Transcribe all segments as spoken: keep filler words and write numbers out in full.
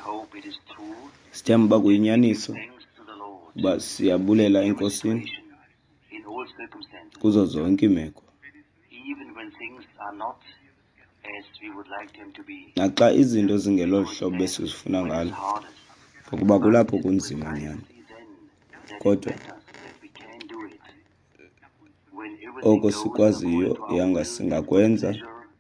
Sithemba kuyinyaniso uba siyabulela enkosini kuzo zonke iimeko. Naxa izinto zingelo hlobo esizifuna ngalo, ngokuba kulapho kunzima nyani. Kodwa oko sikwaziyo yanga singakwenza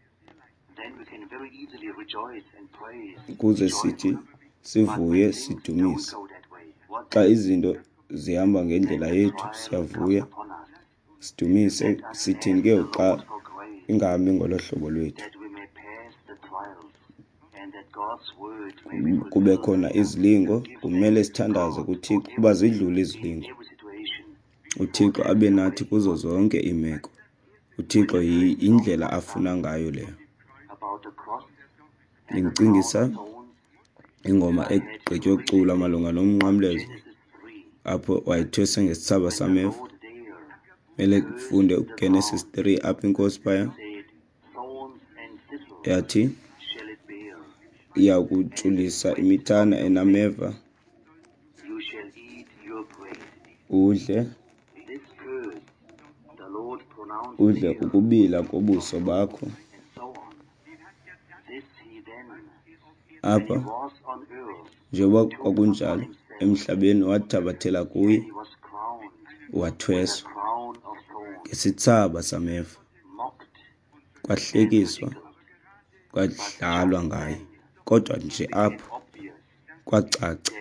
ukuze sithi sivuye sidumise. Xa izinto zihamba ngendlela yethu siyavuya sidumise, sithini ke xa ingahambi ngolo hlobo lwethu. Kube khona izilingo, kumele sithandaze kuThixo kuba zidlule izilingo. uThixo abe nathi kuzo zonke iimeko. uThixo yindlela afuna ngayo leyo. Ndicingisa ingoma egqitywe ukucula malunga nomnqamlezo apho wayethwese ngesithsaba sameva. Mele kufunde uGenesis three apha inkosi phaya yathi iya kutshulisa imithana enameva, udle udle ukubila kobuso bakho. Apha njengoba kwakunjalo emhlabeni wathabathela kuye, wathweswa ngesithsaba sameva, kwahlekiswa, kwadlalwa ngaye. Kodwa nje apho kwacaca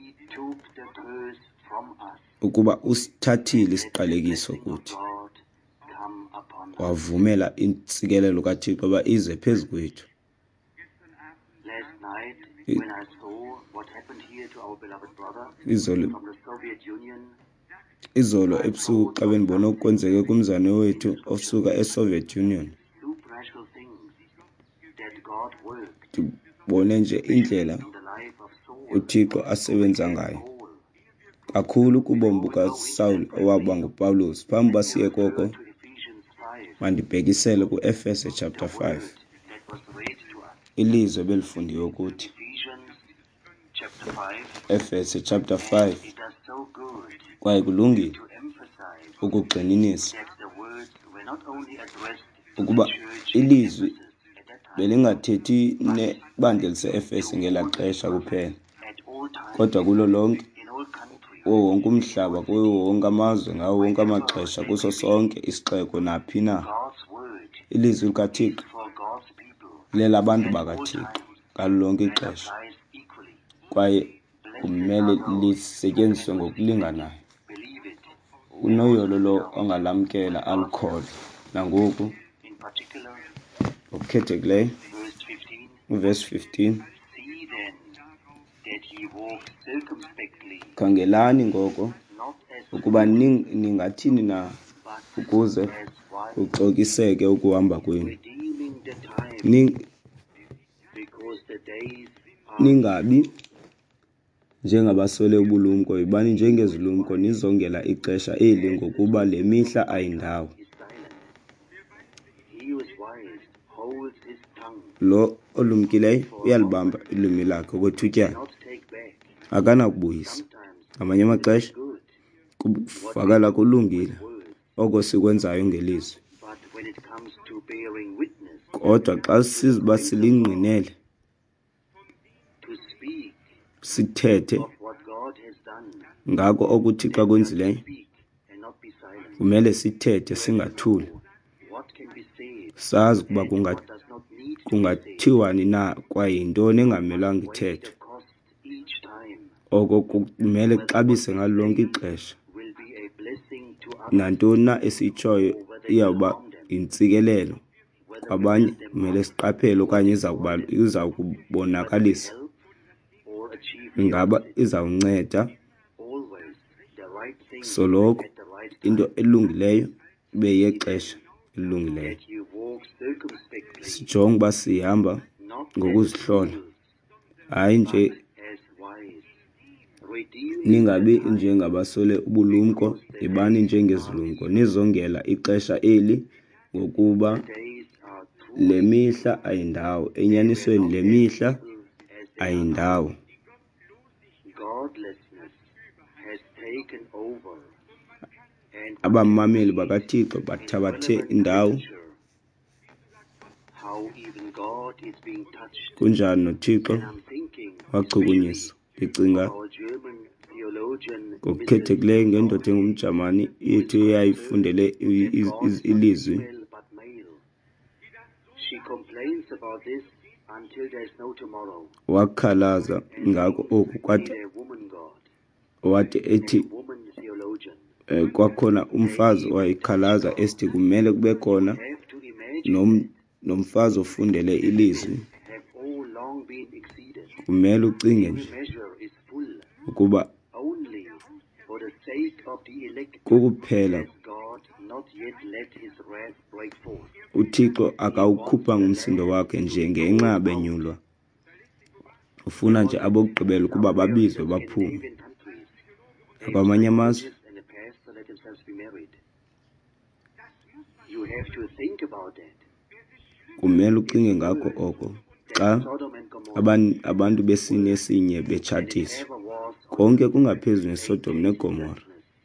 ukuba usithathile isiqalekiso kuthi, wavumela intsikelelo kaThixo uba ize phezu kwethu. Izolo izolo ebusuku xa bendibona okwenzeke kumzane wethu osuka eSoviet Union, ndibone nje indlela uThixo asebenza ngayo kakhulu kubomi bukaSawuli owaba nguPawulos. Phambi uba siye koko, mandibhekisele kuEfese chapter five, ilizwe belifundiwe ukuthi. Efese chapter five, kwaye kulungile ukugxininisa ukuba ilizwi belingathethi nebandla lise-Efese ngelaa xesha kuphela, kodwa kulo lonke, kuwo wonke umhlaba, kuwo wonke amazwe, ngawo wonke amaxesha, kuso sonke isixeko naphi na. Ilizwi likaThixo lelabantu bakaThixo ngalo lonke ixesha, kwaye kumele lisetyenziswe ngokulinganayo. Unoyolo lo ongalamkela alukholo nangoku ngokukhethekileyo. Verse fifteen, khangelani ngoko ukuba ningathini na ukuze kucokiseke ukuhamba kwenu, ningabi njengabaswele ubulumko, yibani njengezilumko, nizongela ixesha eli, ngokuba le mihla ayindawo. Lo olumkileyo uyalibamba ilwimi lakhe okwethutyana, akanakubuyisa. Ngamanye amaxesha kuvakala kulungile oko sikwenzayo ngelizwi, kodwa xa siziba silingqinele sithethe ngako okuThixo akwenzileyo, kumele sithethe singathuli, sazi ukuba kungathiwani na, kwaye yintoni engamelanga ithethwe. Oko kumele kuxabise ngalo lonke ixesha. Nantoni na esiyitshoyo iyawuba yintsikelelo kwabanye, kumele siqaphele okanye iza kubonakalisa, ingaba izawunceda soloko into elungileyo ibe yexesha elungileyo. Sijonge uba sihamba ngokuzihlola, hayi nje ningabi njengabaswele ubulumko, yibani njengezilumko, nizongela ixesha eli, ngokuba le mihla ayindawo. Enyanisweni le mihla ayindawo. abamameli bakaThixo bathabathe indawo. Kunjani noThixo wachukunyiswa. Ndicinga ngokukhethekileyo ngendoda engumJamani yethu eyayifundele ilizwi. Wakhalaza ngako oku kwathi wathi ethi eh, kwakhona umfazi wayikhalaza esithi kumele kube khona nom, nomfazi ofundele ilizwi. Kumele ucinge nje ukuba kukuphela uThixo akawukhupha ngumsindo wakhe nje ngenxa benyulwa. Ufuna nje abokugqibela ukuba babizwe baphume. Kwamanye amazwe kumele ucinge ngakho oko. Xa abantu besine esinye betshatiswa, konke kungaphezulu neSodom neGomora,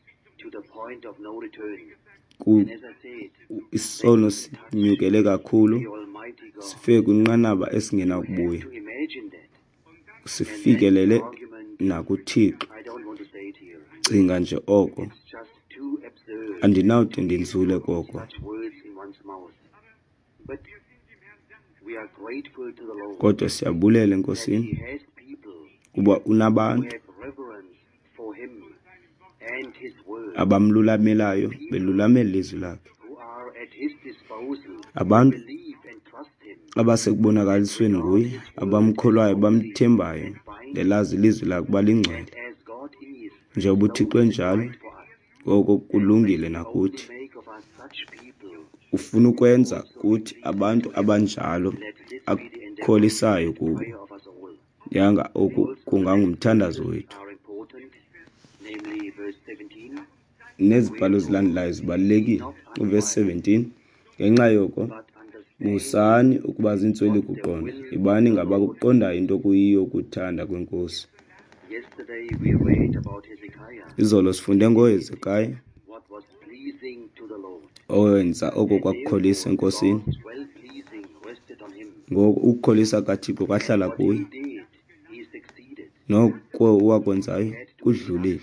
isono sinyukele kakhulu, sifike kwinqanaba esingenakubuya, sifikelele nakuThixo. Cinga nje oko. Andinawude ndinzule koko. Kodwa siyabulela enkosini kuba unabantu abamlulamelayo belulamela ilizwi lakhe, abantu abasekubonakalisweni nguye, abamkholwayo, bamthembayo, belazi ilizwi lakhe balingcwele. Njengoba uThixo enjalo, ngoko kulungile nakuthi. Ufuna ukwenza kuthi abantu abanjalo akholisayo kubo. Yanga oku kungangumthandazo wethu. Nezibhalo zilandelayo zibalulekile. Uverse seventeen, ngenxa yoko musani ukuba zintsweli kuqonda, ibani ngabakuqondayo into kuyiyo ukuthanda kwenkosi. Izolo sifunde ngoHezekaya owenza oko kwakukholisa enkosini. Ngoku ukukholisa kaThixo kwahlala kuye, noko wakwenzayo kudlulile.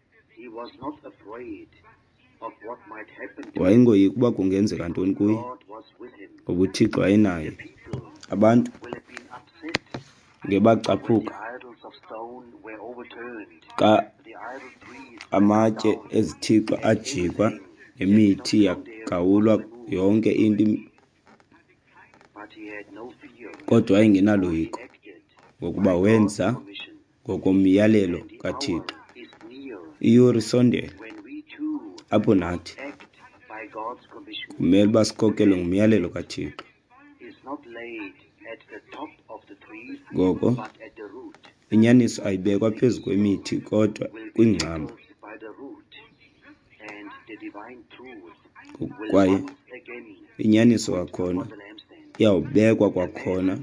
Wayengoyiki ukuba kungenzeka ntoni kuye, ngoba uThixo wayenaye. Abantu ngebacaphuka xa amatye ezithixo ajikwa, nemithi yagawulwa, yonke into, kodwa wayengenaloyiko ngokuba wenza ngokomyalelo kaThixo. Iyure isondele apho nathi kumele basikhokelwe ngumyalelo kaThixo. Ngoko inyaniso ayibekwa phezu kwemithi kodwa kwingcambu, kwaye inyaniso kwakhona iyawubekwa kwakhona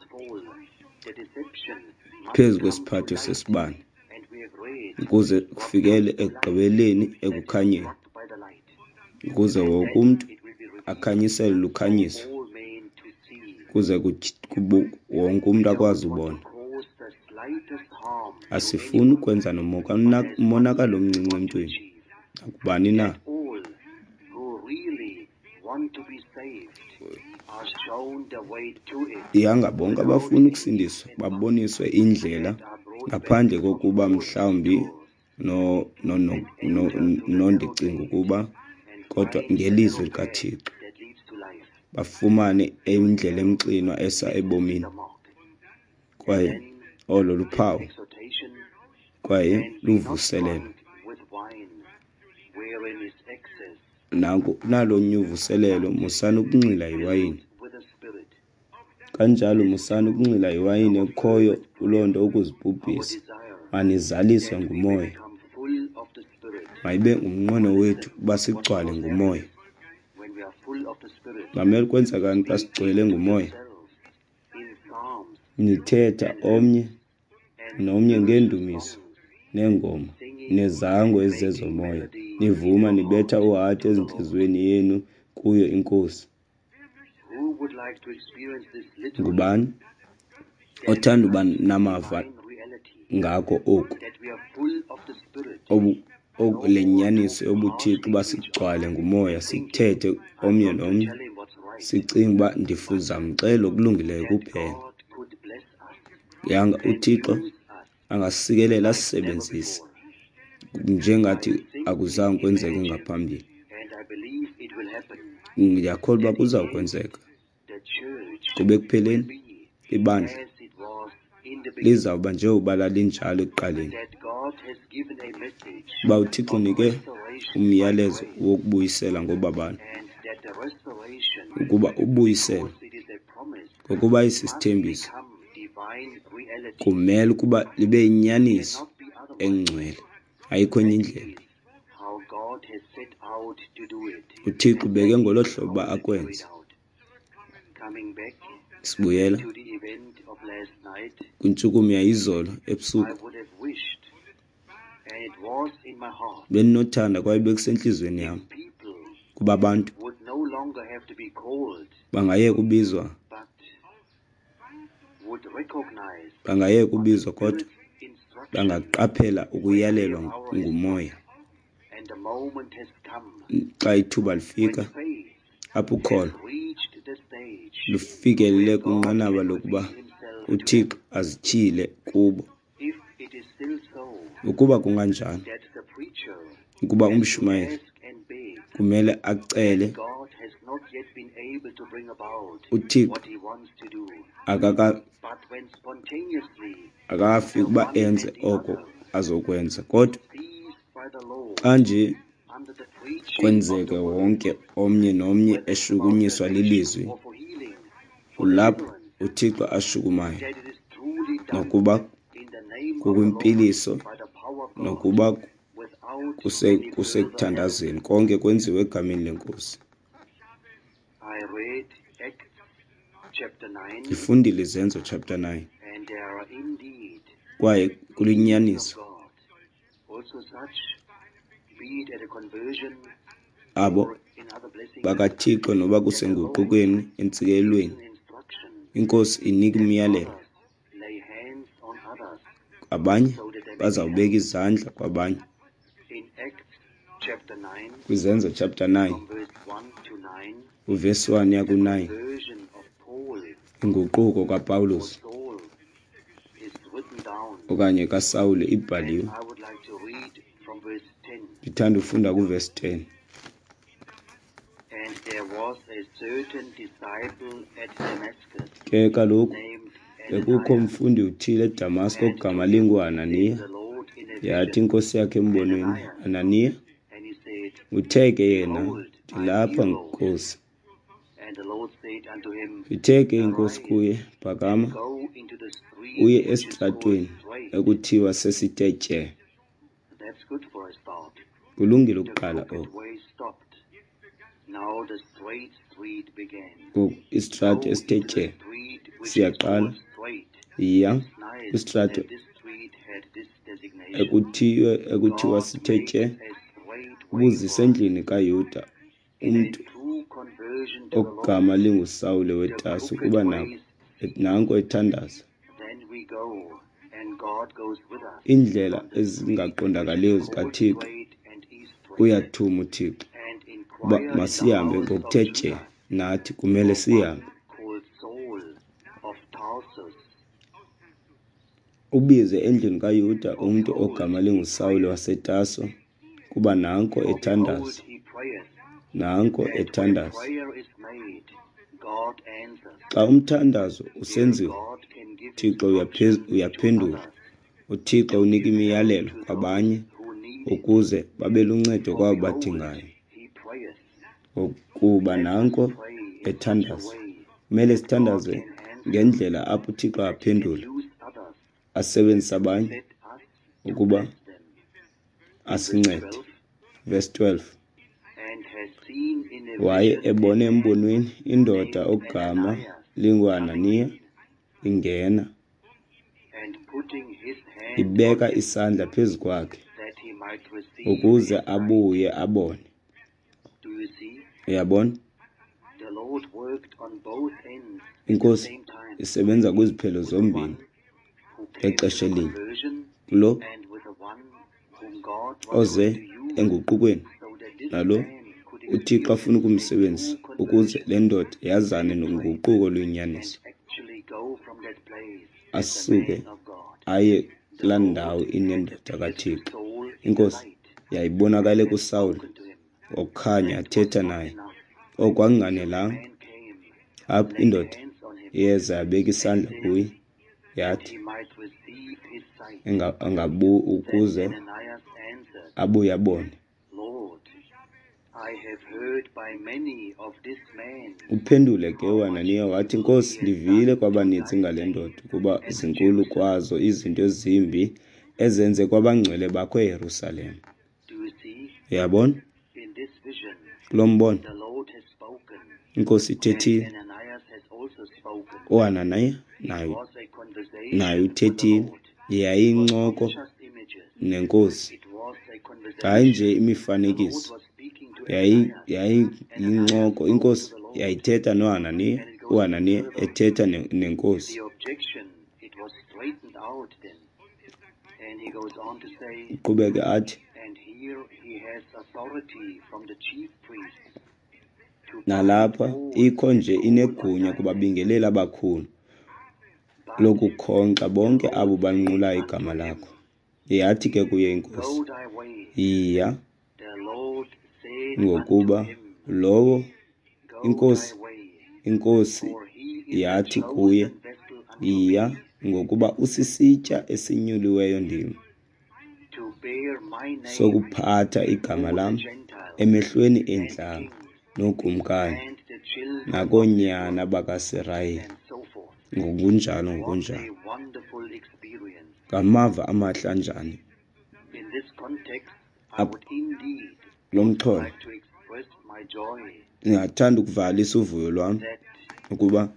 phezu kwesiphatho sesibane, ukuze kufikele ekugqibeleni ekukhanyeni, ukuze wonke umntu akhanyisele lukhanyiso, ukuze wonke umntu akwazi ubona. Asifuni ukwenza nomonakalo omncinci emntwini, akubani na. Yanga bonke abafuna ukusindiswa baboniswe indlela, ngaphandle kokuba mhlawumbi no no no nondicinga ukuba kodwa ngelizwi likaThixo bafumane indlela emxinwa esa ebomini. Kwaye olo luphawu, kwaye luvuselelo. Nanku nalo nyuvuselelo musana ukunxila iwayini. Kanjalo musana ukunxila iwayini ekhoyo ulonto ukuzibhubhisa. Manizaliswe ngumoya. Mayibe ngumnqweno wethu uba sigcwale ngumoya. Mamele kwenza kanti xa sigcwele ngumoya, nithetha omnye nomnye ngendumiso, nengoma nezango ezezomoya, nivuma nibetha uhati ezinhlizweni yenu kuyo inkosi. Ngubani othanda uba namava ngakho oku obu lenyaniso yobuthixo basigcwale ngumoya, sithethe omnye nomnye, sicinga uba ndifuza mxelo okulungileyo kuphela. Yanga uThixo angasikelela asisebenzise njengathi akuzange kwenzeke ngaphambili. Ndiyakholwa uba kuzawukwenzeka kube ekupheleni ibandla lizawuba njengoba lalinjalo ekuqaleni. Uba uThixo unike umyalezo wokubuyisela ngobabani, ukuba ubuyisele ngokuba isisithembiso, kumele ukuba libe yinyaniso engcwele, ayikho enye indlela. uThixo ubeke ngolo hlobo uba akwenze. Sibuyela kwintshukumo yayizolo ebusuku, bendinothanda kwaye bekusentliziyweni yam kuba abantu bangayeka ubizwa bangayeka ubizwa kodwa bangaqaphela ukuyalelwa ngumoya. Xa ithuba lifika apho ukholo lufikelele kwinqanaba lokuba uThixo azitshile kubo. Ukuba kunganjani, ukuba umshumayeli kumele acele uThixo akaka akafika uba enze oko azokwenza, kodwa xa nje kwenzeke wonke omnye nomnye eshukunyiswa lilizwi, kulapho uThixo ashukumayo, nokuba kukwimphiliso nokuba kusekuthandazeni, konke kwenziwe egameni lenkosi. Ndifundile Izenzo chapter nine, kwaye kulinyaniso abo bakaThixo noba kusenguqukweni, entsikelweni, inkosi inika imiyalelo. Abanye bazawubeka izandla kwabanye. KwiZenzo chapter nine uvesi one yaku nine, inguquko kaPawulos okanye kaSawule ibhaliwe. Ndithanda ufunda kuvesi ten. Ke kaloku bekukho umfundi uthile eDamasko ogama linguHananiya. Yathi inkosi yakhe embonweni, Ananiya. Uthe ke yena, ndilapha Nkosi. Ithe ke inkosi kuye, phakama uye esitratweni ekuthiwa sesitye. Kulungile ukuqala oko. Istrato esitye siyaqala iya kwistrato ekuthiwa ekuthiwa sithetye, ubuzise endlini kaYuda umntu ogama linguSawule weTaso, kuba nako nanko ethandaza. Indlela ezingaqondakaliyo zikaThixo uyathuma uThixo uba masihambe ngokuthetye, nathi kumele sihambe. Ubize endlini kaYuda umntu ogama linguSawule waseTaso, kuba nanko ethandaza, nanko ethandaza. Xa umthandazo usenziwa, uThixo uyaphendula. uThixo unika imiyalelo kwabanye ukuze babe luncedo kwabo badingayo, kuba nanko ethandaza. Kumele sithandaze ngendlela apho uThixo aphendula, asebenzise abanye ukuba asincede. Verse twelve. Waye ebone embonweni indoda ogama linguHananiya ingena ibeka isandla phezu kwakhe ukuze abuye abone. Uyabona? Inkosi isebenza kwiziphelo zombini ngexesha elinye. Lo oze enguqukweni nalo uThixo afuna ukumsebenzisa ukuze le ndoda yazane noguquko lwenyaniso, asuke aye kulaa ndawo inendoda kaThixo. Inkosi yayibonakale kuSawuli okukhanya athetha naye, okwanganelanga. Apho indoda yeza yabeka isandla kuye yathi angabu ukuze abuye abone. Uphendule ke uHananiya wathi, Nkosi, ndivile kwabanintsi ngale ndoda ukuba zinkulu kwazo izinto ezimbi ezenze kwabangcwele bakho eYerusalem. Uyabona? Kulo mbono inkosi ithethile, uHananiya nayo nayo uthethile. Yayincoko nenkosi, hayi nje imifanekiso, yayiyincoko. Inkosi yayithetha noHananiya, uHananiya ethetha nenkosi. Uqhubeke athi, nalapha ikho nje inegunya kubabingeleli abakhulu lokukhonkxa bonke abo banqula igama lakho. Yathi ke kuye inkosi, yiya, ngokuba lowo inkosi inkosi yathi kuye, yiya, ngokuba usisitya esinyuliweyo ndim sokuphatha igama lam emehlweni entlanga nookumkani nakoonyana bakaSirayeli, ngokunjalo ngokunjalo. Ngamava amahle anjani lo mxholo. Ndingathanda ukuvalisa uvuyo lwam ukuba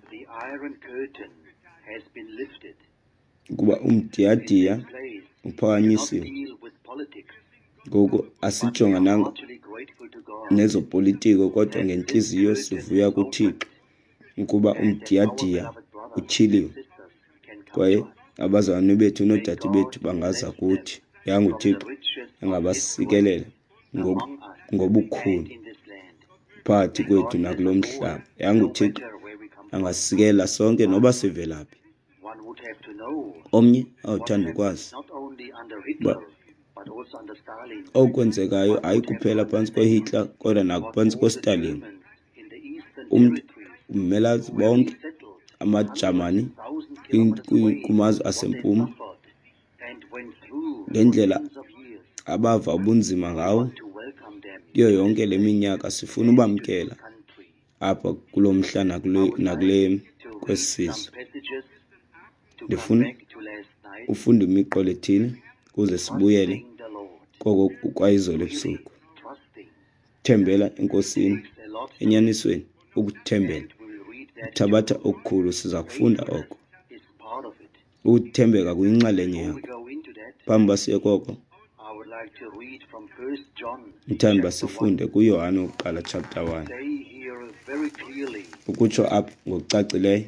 ukuba umdiyadiya uphakanyisiwe. Ngoku asijongananga nezopolitiko, kodwa ngentliziyo sivuya kuThixo ukuba umdiyadiya utyhiliwe, kwaye abazalwane bethu noodade bethu bangaza kuthi. YanguThixo angabasikelela ngobukhulu phakathi kwethu nakulo mhlaba. YanguThixo angasikela sonke noba sivelaphi. Omnye awuthanda ukwazi uba okwenzekayo hayi kuphela phantsi kweHitler, kodwa nakuphantsi kweStalin. Umntu umelazi bonke amaJamani kumazwe asempuma, ngendlela abava ubunzima ngawo kuyo yonke le minyaka. Sifuna ubamkela apha kulo mhla nakule kwesizwe. Ndifuna ufunda imiqolo ethile ukuze sibuyele koko kwayizolo ebusuku. Thembela enkosini, enyanisweni ukuthembela uthabatha okukhulu. Siza kufunda oko. Ukuthembeka kuyinxalenye yakho. Phambi basiye koko, ndithanda uba sifunde kuYohane wokuqala chapter one. Ukutsho apha ngokucacileyo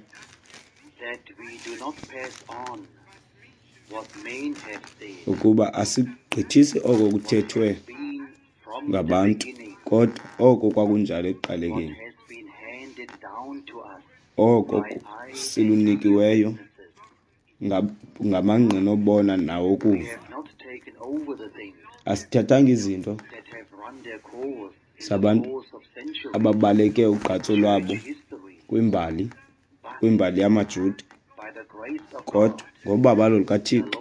ukuba asigqithisi oko kuthethwe ngabantu, kodwa oko kwakunjalo ekuqalekeni. Oko silunikiweyo ngamangqina obona nawokuva. Asithathanga izinto zabantu ababaleke ugqatso lwabo kwimbali kwimbali yamaJuda, kodwa ngobabalo lukaThixo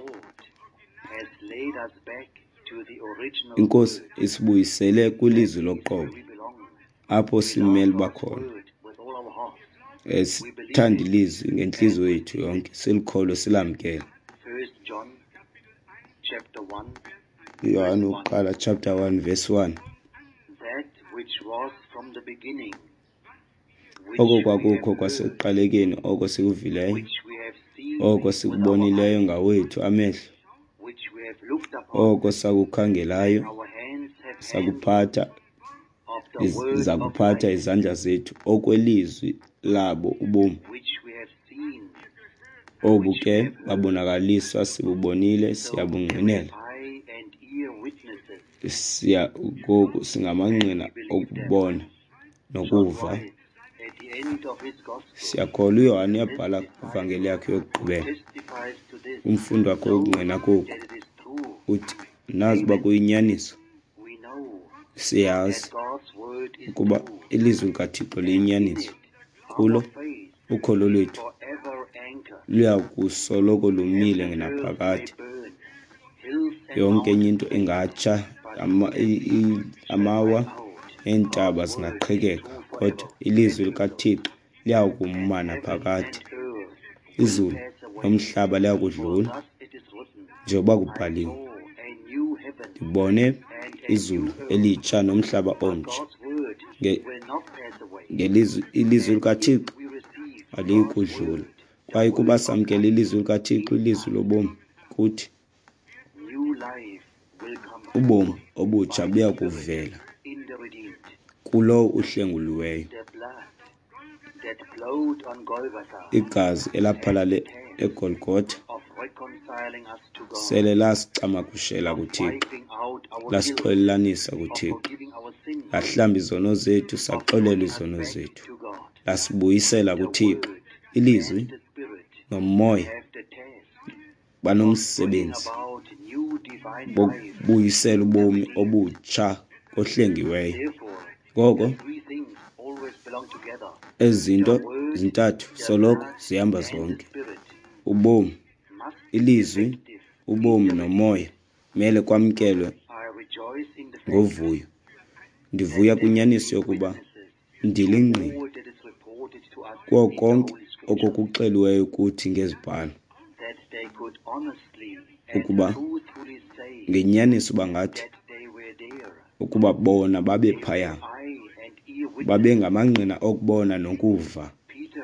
inkosi isibuyisele kwilizwi loqobo apho simele bakhona. Sithanda ilizwi ngentliziyo yethu yonke, silikholwe, silamkele. Yohane wokuqala chapter one verse one. Oko kwakukho kwasekuqalekeni, oko sikuvileyo, oko sikubonileyo ngawethu amehlo, oko sakukhangelayo sakuphatha zakuphatha izandla zethu, okwelizwi labo ubomi. Obu ke babonakaliswa sibubonile, siyabungqinela. Siya ngoku singamangqina okubona nokuva. Siyakholwa uYohane yabhala kwivangeli yakhe yokugqibela, umfundi wakhe wokungqina koku, uthi nazi uba kuyinyaniso. Siyazi ukuba ilizwi likaThixo liyinyaniso. Kulo ukholo lwethu luya kusoloko lumile ngaphakade. Yonke enye into ingatsha, ama, amawa neentaba zingaqhekeka, kodwa ilizwi likaThixo liya kuma naphakade. Izulu nomhlaba liya kudlula njengoba kubhaliwe. Ndibone izulu elitsha nomhlaba omtsha. Ngelizwi ilizwi likaThixo aliyi kudlula. Kwaye kuba samkela ilizwi likaThixo, ilizwi lobomi, kuthi ubomi obutsha buya kuvela kulo uhlenguliweyo. Igazi elaphalale eGolgotha sele lasicamakushela kuThixo, lasixolelanisa kuThixo, lahlamba izono zethu, saxolela izono zethu, lasibuyisela kuThixo. Ilizwi nomoya banomsebenzi bokubuyisela ubomi obutsha kohlengiweyo. Ngoko ezi zinto zintathu soloko zihamba zonke: ubomi, ilizwi, ubomi nomoya, mele kwamkelwe ngovuyo. Ndivuya kwinyaniso yokuba ndilingqini kuwo konke okokuxeliweyo kuthi ngezibhalo, ukuba ngenyaniso bangathi ukuba bona babe phaya, babe ngamangqina okubona nokuva.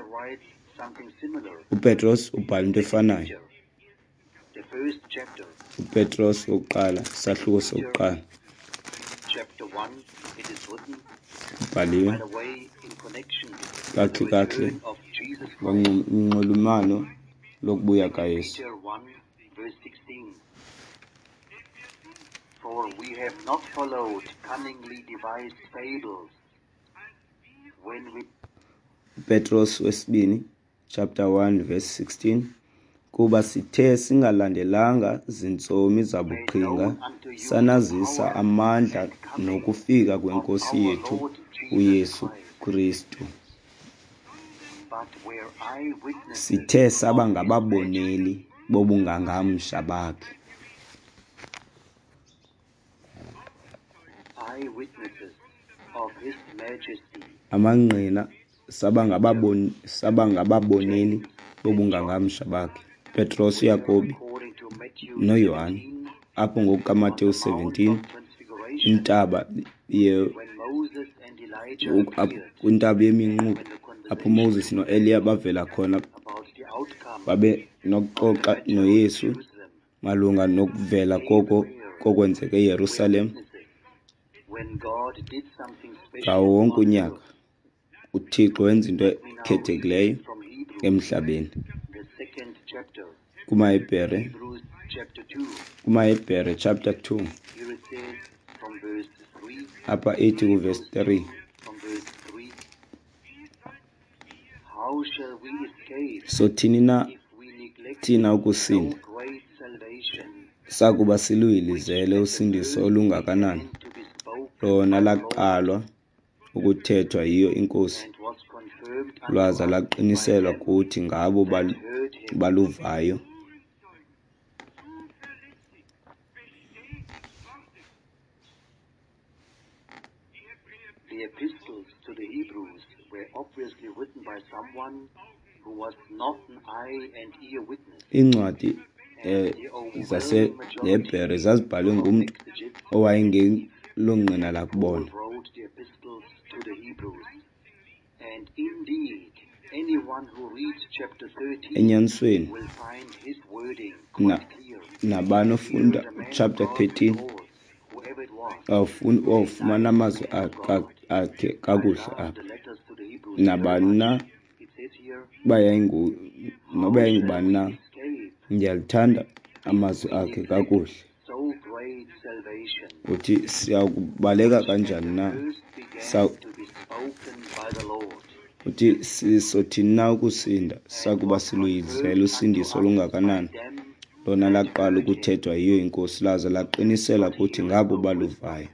uPetros ubhala into efanayo. uPetros wokuqala, isahluko sokuqala, ubhaliwe kakuhle kakuhle ngonxulumano lokubuya kaYesu. For we have not followed cunningly devised fables when we Petros wesibini, chapter one verse sixteen. Kuba sithe singalandelanga zintsomi zabuqhinga, sanazisa amandla nokufika kwenkosi yethu uYesu Kristu. Sithe saba ngababoneli bobungangamsha bakhe. Amangqina saba ngababon saba ngababoneli bobungangamsha bakhe. Petros, Yakobi noYohane, apho ngoku kaMateyu seventeen, intaba ye kwintaba yeminqupho, apho Moses noEliya bavela khona, babe nokuxoxa noYesu malunga nokuvela koko kokwenzeka eYerusalem. Ngawo wonke unyaka uThixo wenza into ekhethekileyo emhlabeni. KumaHebhere, KumaHebhere chapter two, apha ethi kuverse three, so thini na thina ukusinda, sakuba siluyilizele usindiso olungakanani, lona laqalwa ukuthethwa yiyo inkosi, lwaza laqiniselwa kuthi ngabo bal baluvayo. The epistles to the Hebrews were obviously written by someone who was not an eye and ear witness. Incwadi eh zaseHebhere zazibhalwe ngumuntu owayengelongqina lakubona. Wrote the epistles to the Hebrews, and indeed anyone who enyanisweni nabanofunda chapter thirteen awufumana amazwi akhe kakuhle apha. Nabani na bayayingu noba yayingubani na ndiyalithanda amazwi akhe kakuhle. Uthi siyakubaleka kanjani na, uthi sisothini na ukusinda, sakuba siluyizela usindiso olungakanani. Lona laqala ukuthethwa yiyo inkosi laza laqinisela kuthi ngabo baluvayo.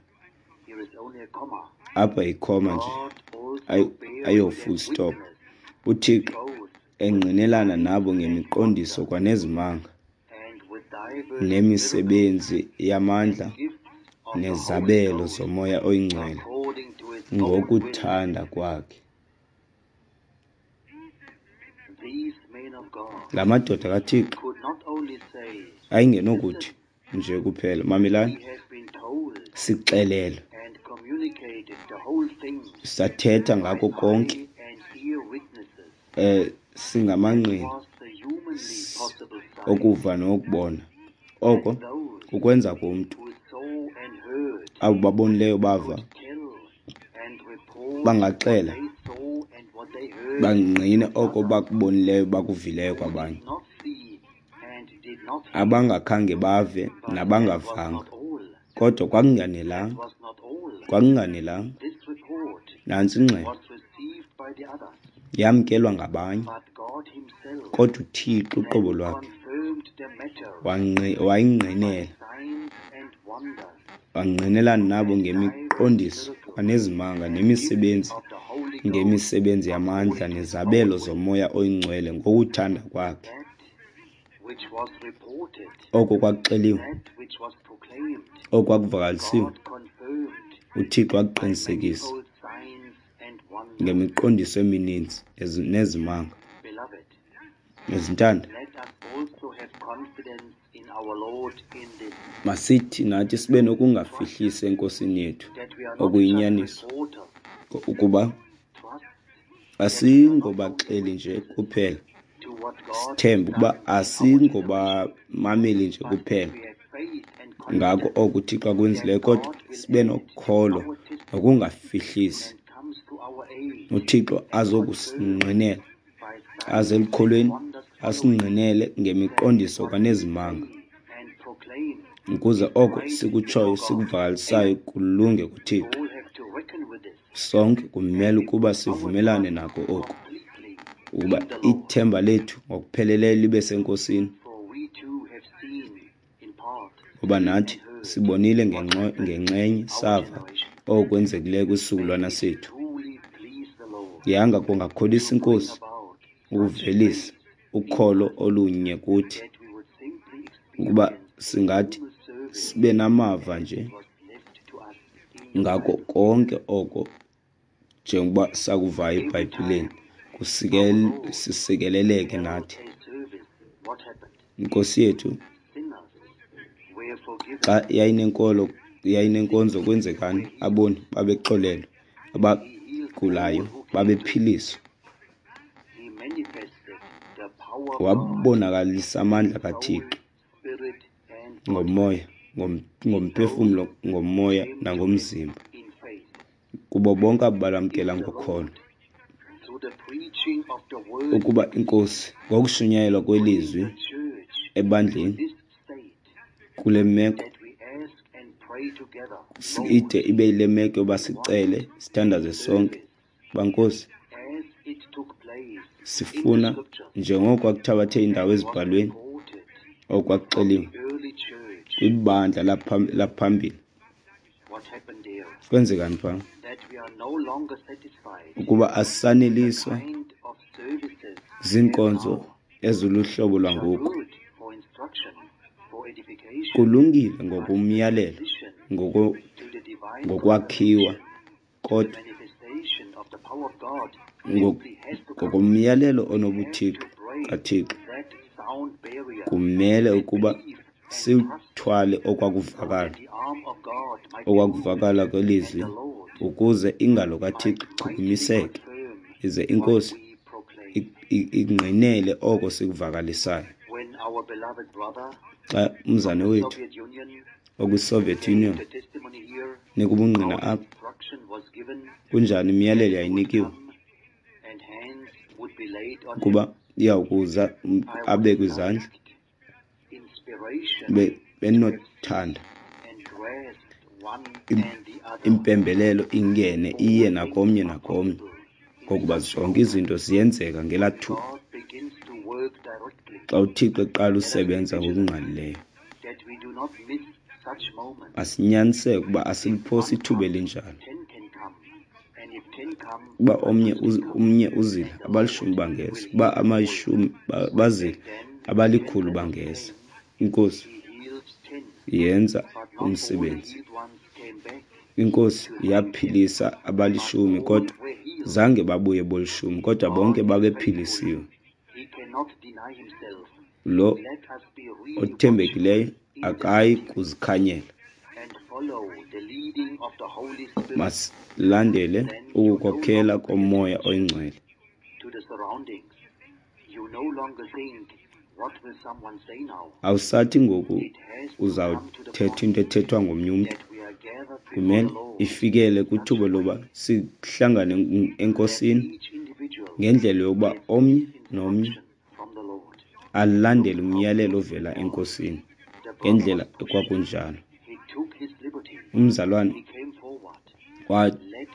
Apha ikhoma nje ayo full stop. uThixo engqinelana nabo ngemiqondiso kwanezimanga, nemisebenzi yamandla nezabelo zomoya oyingcwele ngokuthanda kwakhe. La madoda kaThixo ayingenokuthi nje kuphela, mamelani, sixelele, sathetha ngako konke, eh singamanqindi okuva nokubona. Oko ukwenza komntu abo babonileyo bava bangaxela bangqine oko bakubonileyo bakuvileyo kwabanye, abangakhange bave nabangavanga. Kodwa kwakunganelanga, kwakunganelanga. Nantsi ingxelo yamkelwa ngabanye, kodwa uThixo uqobo lwakhe wayingqinela, wangqinelana nabo ngemiqondiso kwanezimanga, nemisebenzi ngemisebenzi yamandla nezabelo zomoya oyingcwele ngokuthanda kwakhe. Oko kwakuxeliwe, oko kwakuvakalisiwe, uThixo wakuqinisekisa ngemiqondiso emininzi nezimanga. Nezintanda, masithi nathi sibe nokungafihlisi enkosini yethu okuyinyaniso, ukuba asingobaxeli nje kuphela, sithembe ukuba asingobamameli nje kuphela ngako oko uThixo akwenzileyo, kodwa sibe nokholo nokungafihlisi. uThixo azokusingqinela, aze elikholweni asingqinele ngemiqondiso kwanezimanga, ukuze oko sikutshoyo sikuvakalisayo kulunge kuThixo. Sonke kumele ukuba sivumelane nako oko, ukuba ithemba lethu ngokupheleleyo libe senkosini, ngoba nathi sibonile ngenxenye, sava okwenzekileyo kwisizukulwana sethu. Yanga kungakholisa inkosi ukuvelisa ukholo olunye kuthi, ukuba singathi sibe namava nje ngako konke oko njengoba sakuvayo eBhayibhileni, sisekeleleke nathi. Inkosi yethu xa yayinenkolo yayinenkonzo kwenzekani, aboni babexolelwa, abagulayo babephiliswa. Wabonakalisa amandla kaThixo ngomoya, ngomphefumlo, ngomoya nangomzimba kubo bonke abalamkela ngokholo, ukuba inkosi ngokushunyayelwa kwelizwi ebandleni kule meko ide ibe yile meko yoba sicele sithandaze sonke. Bankosi, sifuna njengoko kwakuthabathe indawo ezibhalweni okwakuxeliwe kwibandla laphambili, kwenzekani phaa? Ukuba asisaneliswa ziinkonzo ezuluhlobo lwangoku, kulungile ngokumyalelo, ngokwakhiwa, kodwa ngokomyalelo onobuthixo kaThixo kumele ukuba siwuthwale okwakuvakala, okwakuvakala kwelizwi, ukuze ingalo kaThixo ichukumiseke, ize inkosi ingqinele oko sikuvakalisayo. When our beloved brother Xa umzane of the wethu Soviet Union okwi-Soviet gave Union the testimony here, nikubungqina how apha instruction was given kunjani imiyalelo that he would yayinikiwe come and hands would be laid on him. kuba iyawukuza um, I would abekwe have izandla liked inspiration be- to have benothanda and grasped one Im- and the other. impembelelo ingene iye All nakomnye things are nakomnye possible in ngokuba such zonke izinto ziyenzeka ngelaa when thuba God begins to work directly, xa uthixo eqala usebenza ngokungqalileyo. that we do not miss such moments. Asinyaniseke ukuba asiliphosi ithuba elinjalo. Ten can come, and if ten come, Uba omnye uz, umnye uzile abalishumi bangeza, uba amayishumi ba- bazile abalikhulu bangeza. Inkosi He heals ten, yenza but not all the umsebenzi. healed ones came back. Inkosi yaphilisa abalishumi kodwa zange babuye bolishumi kodwa bonke babephilisiwe. He cannot deny himself. Lo Let us be really othembekileyo akayi kuzikhanyela. and follow the leading of the Holy Spirit Masilandele ukukokhela komoya oyingcwele. to the surroundings. You no longer think, what will someone say now? Awusathi ngoku It has to come to the uzawuthetha point into ethethwa ngomnye umntu. that we are gathered before Kumele the Lord. ifikele kwithuba loba sihlangane en- enkosini Each individual ngendlela yokuba gets omnye his nomnye instruction from the Lord. alandele umyalelo ovela enkosini The ngendlela brother, ekwakunjalo. he took his liberty. Umzalwane He came forward. wachukumiseka Let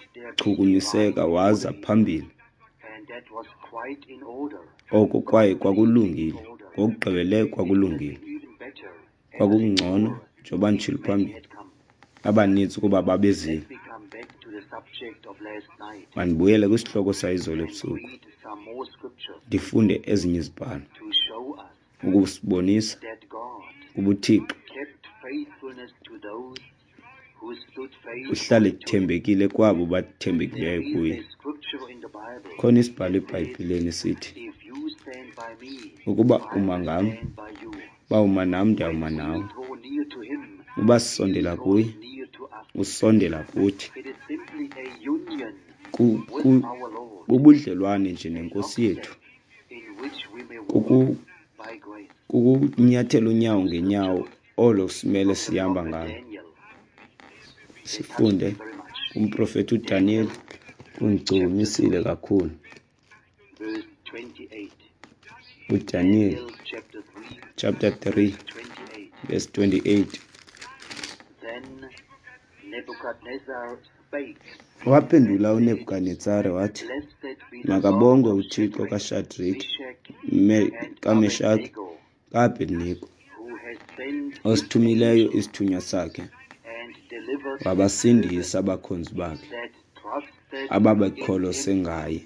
there be divine waza order. phambili. And that was quite in order. Oko kwaye kwakulungile, ngokugqibeleyo kwakulungile, Even better, kwakungcono njengoba nditshilo many phambili had come. abaninzi ukuba babezile. Let me come back to the subject of last night. Mandibuyele kwisihloko sayizolo And ebusuku read some more scriptures ndifunde ezinye izibhalo to show us ukusibonisa that God ubuthixo kept faithfulness to those who stood uhlale faithful to him. kuthembekile kwabo There bathembekileyo is kuye. a scripture in the Bible. Khona isibhalo that says, eBhayibhileni sithi if you stand by me, ukuba I will uma ngam stand by you. bawuma nam ndiyawuma When nawe. we draw near to him, Uba he sisondela draws kuye near to us. usondela kuthi. It is simply a union Ku- with ku- our Lord, Bubudlelwane nje nenkosi yethu, in which we may walk kuku by grace. kukunyathela unyawo ngenyawo olo simele The sihamba prophet ngalo. Daniel, Sifunde very much. umprofeti uDaniel ungicukumisile kakhulu. Verse twenty-eight. uDaniel Daniel chapter three, chapter three twenty-eight. verse twenty-eight. Then Nebuchadnezzar spake, Waphendula uNebukadnezari wathi, Blessed be the makabongwe God of uThixo Shadrach, kaShadraki, Meshach, Me- and kaMeshaki, Abednego, ka-Abednego, who has sent his osithumileyo angel isithunywa sakhe and delivered his wabasindisa servants abakhonzi bakhe that trusted ababekholose in him ngaye,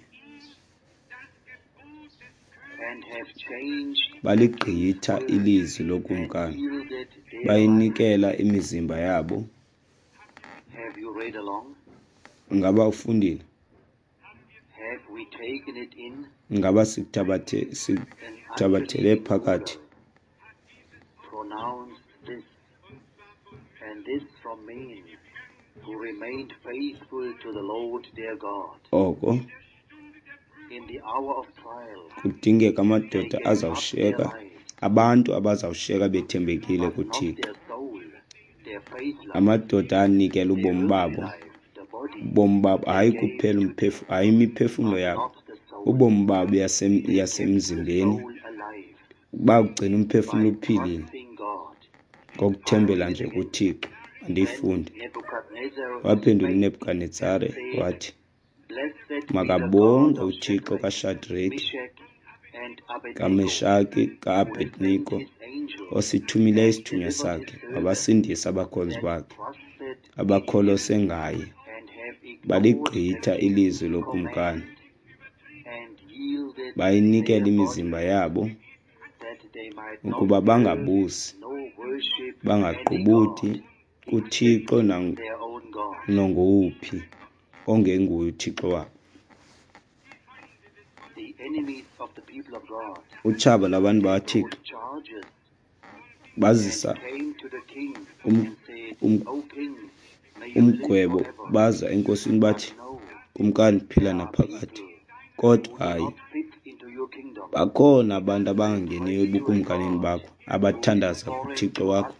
and have changed baligqitha his ilizwi word lokumkani, and yielded their lives. bayinikela imizimba yabo. Have you read along? Ngaba ufundile? Have we taken it in? Ngaba sikuthabathe An sikuthabathele unbelieving phakathi? ruler pronounced this, and this from men who remained faithful to the Lord their God. Oko In the hour of trial, kudingeka they amadoda gave up their azawushiyeka, lives, abantu abazawushiyeka bethembekile but not kuThixo, their soul, their faith life. amadoda anikela Their ubomi earthly babo. life, the body, Ubomi babo they hayi gave kuphela to umphefo, hayi but imiphefumulo yabo, not the soul. ubomi babo yasem- They kept the yasemzimbeni soul alive bawugcina by umphefumulo uphilile trusting God. ngokuthembela nje kuThixo. Andiyifunde. Then Nebuchadnezzar Waphendula spake uNebukadnezari and said, wathi, Blessed be the makabongwe God of uThixo Shadrach, kaShadraki, Meshach, and Abednego, kaMeshaki, who has sent ka-Abednego, his angel osithumileyo and isithunywa delivered sakhe, his servants wabasindisa abakhonzi that bakhe, trusted in him, abakholose ngaye, and have ignored baligqitha the king's ilizwi lokumkani, command, and yielded bayinikela their imizimba bodies, yabo that they might not ukuba serve bangabusi, nor worship any bangaqhubuti God kuThixo except nang- their own God. nongowuphi ongenguye uThixo wabo. The enemies of the people of God Utshaba labantu bakaThixo brought charges bazisa and came to the king um- and said, um- O king, may you live umgwebo, forever. baza enkosini bathi, But no, kumkani phila there are naphakati, people kodwa who do hayi not fit into bakhona abantu abangangeniyo ebukumkanini bakho abathandaza kuThixo wakho.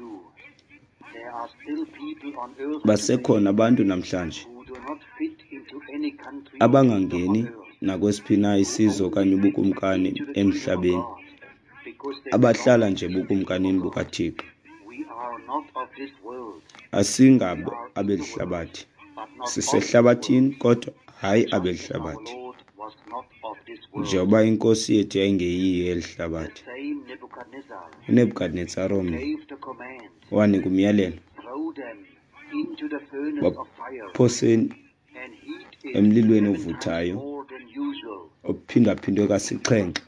Basekhona abantu namhlanje abangangeni nakwesiphi na isizwe okanye ubukumkani emhlabeni, abahlala nje ebukumkanini bukaThixo. Asingabo abelihlabathi, sisehlabathini kodwa hayi abelihlabathi, njengoba inkosi yethu yayingeyiyo elihlabathi. uNebukadnezar omnye wanika umyalelo, baphoseni emlilweni ovuthayo ophindaphindwe kasixhenxe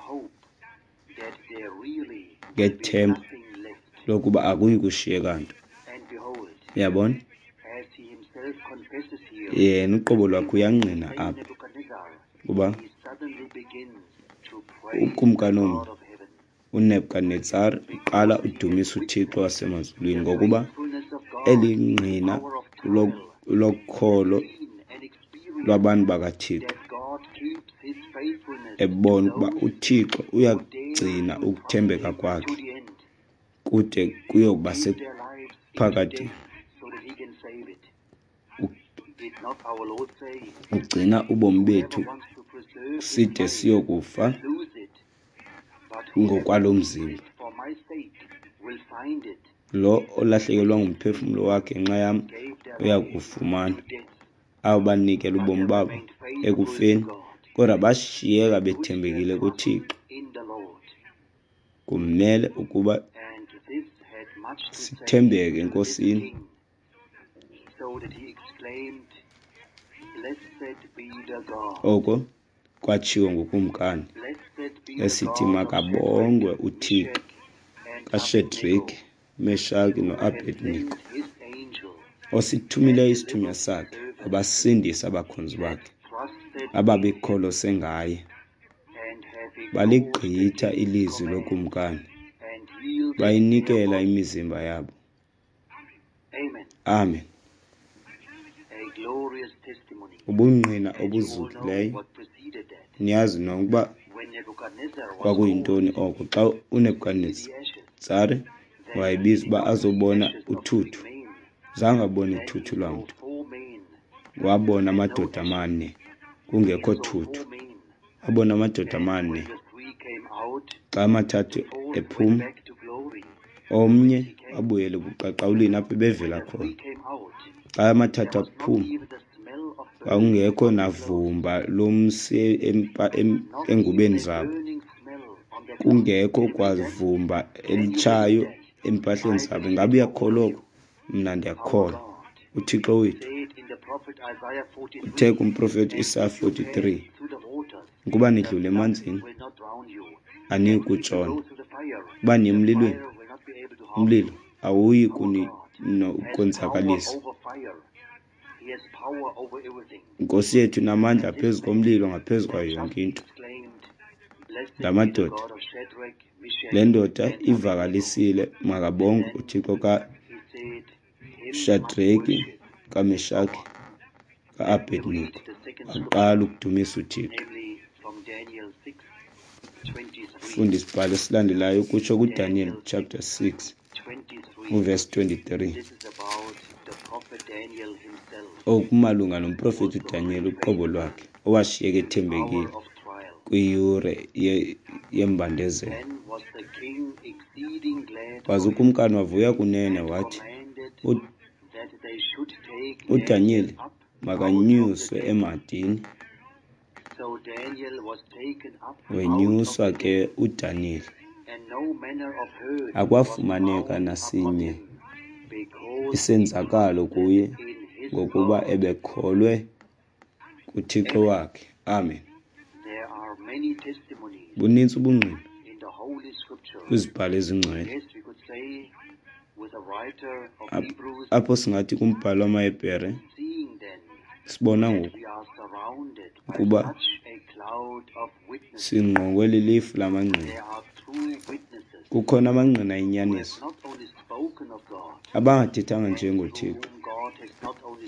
ngethemba lokuba akuyi kushiyeka nto. Uyabona, yena uqobo lwakhe uyangqina apha kuba ukumkani omnye uNebukadnezar uqala udumisa uThixo wasemazulwini ngokuba elingqina lokholo lwabantu bakaThixo, ebona ukuba uThixo uyagcina ukuthembeka kwakhe kude kuyokuba sephakathi. Ugcina ubomi bethu side siyokufa ngokwalo mzimba. Lo olahlekelwa ngumphefumulo wakhe ngenxa yam uyakufumana. Abo banikela ubomi babo ekufeni kodwa bashiyeka bethembekile kuThixo. Kumele ukuba sithembeke enkosini. Oko kwatshiwo ngukumkani esithi makabongwe uThixo kaShadraki, Meshaki no-Abednego, osithumileyo isithunywa sakhe abasindisa abakhonzi bakhe ababekholose ngaye. Baligqitha ilizwi lokumkani, bayinikela imizimba yabo. Amen. Ubungqina obuzukileyo. Niyazi nokuba kwakuyintoni oko xa uNebukadnezar wayebiza uba azobona uthuthu. Zange abone ithuthu lwamntu, wabona amadoda amane kungekho thuthu. Abona amadoda amane, xa amathathu ephuma, omnye abuyele buqaqawulini apho ebevela khona. Xa amathathu aphuma, kwakungekho navumba lomsi engubeni zabo, kungekho kwavumba elitshayo empahleni zabo. Ngabe uyakholwa oku? Mna ndiyakholwa. uThixo wethu uthe kumprofethi Isaya forty-three, ukuba nidlule emanzini aniyi kutshona, uba niye emlilweni umlilo awuyi kunikonzakalisa. Inkosi yethu inamandla phezu komlilo, ngaphezu kwayo yonke into. La madoda, le ndoda ivakalisile makabongwe uThixo kaShadraki, kaMeshaki, ka-Abednego. Aqala ukudumisa uThixo. Funda isibhalo esilandelayo kutsho kuDaniel chapter six uverse twenty-three. Okumalunga nomprofethi uDaniel, uqobo lwakhe owashiyeka ethembekile kwiyure yembandezelo. Waze ukumkani wavuya kunene wathi, uDaniel makanyuswe emadini. Wenyuswa ke uDaniel, akwafumaneka nasinye isenzakalo kuye ngokuba ebekholwe kuThixo wakhe. Amen. Bunintsi ubungqina kwizibhalo ezingcwele, apho singathi kumbhalo wamaHebhere sibona ngoku ukuba singqongwe lilifu lamangqina. Kukhona amangqina enyaniso abangathethanga nje ngoThixo,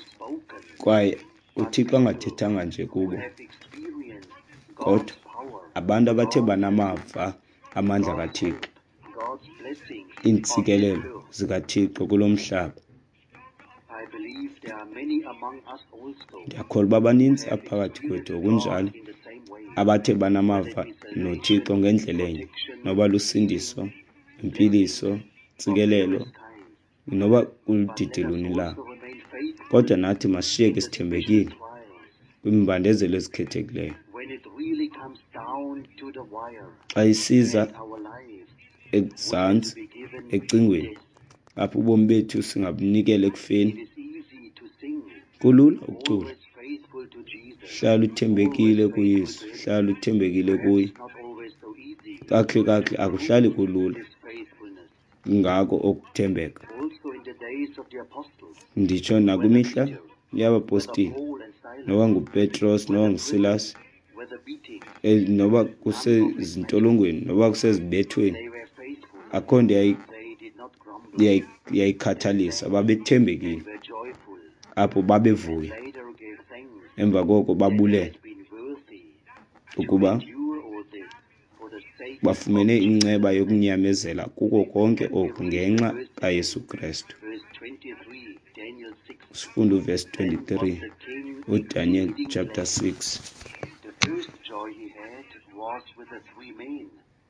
kwaye uThixo angathethanga nje kubo, kodwa abantu abathe banamava amandla kaThixo, God's blessings on iintsikelelo this earth. zikaThixo kulo mhlaba. I believe there are many among us also Ndiyakholwa uba baninzi who have aphakathi kwethu experienced okunjalo God in the same way. abathe banamava noThixo ngendlela enye, noba lusindiso, impiliso, intsikelelo, Various kinds. noba But kuludidi let us luni la. also remain faithful Kodwa nathi masishiyeke in the sithembekile special trials. kwimbandezelo ezikhethekileyo. When it really comes down to the wire, Xa isiza and our lives ezantsi be given ecingweni, death, apho ubomi bethu singabunikela it ekufeni, is easy to sing, kulula ukucula. always faithful to Jesus. Hlala uthembekile kuYesu, hlala uthembekile kuye. Perhaps not always so easy. Kakuhle kakuhle akuhlali kulula This faithfulness. ngako okuthembeka. Also in the days of the apostles, Nditsho nakwimihla whether yabapostile, Paul and Silas, noba nguPetros, noba nguSilas, whether beating, eh, noba kusezintolongweni, noba kusezibethweni, they were faithful. akho nto yayi- They did not grumble. yayi- yayikhathalisa, babethembekile, They were joyful. apho babevuya, Later gave thanks. emva koko babulele Had been worthy ukuba to endure all this for the sake bafumene of inceba yokunyamezela kuko konke oku ngenxa kaYesu Kristu. verse twenty-three, Daniel six. Sifundo verse twenty-three, The king uDaniel exceeding chapter glad. six. The first joy he had was with the three men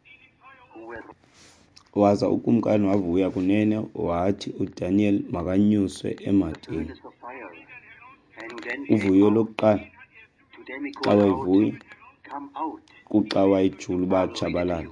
who were Waza ukumkani wavuya kunene, wathi uDaniel makanyuswe ematini. furnace of fire, and who then Uvuyo came out. lokuqala To them he xa called wayivuya out, come out. kuxa wayijula uba atshabalale.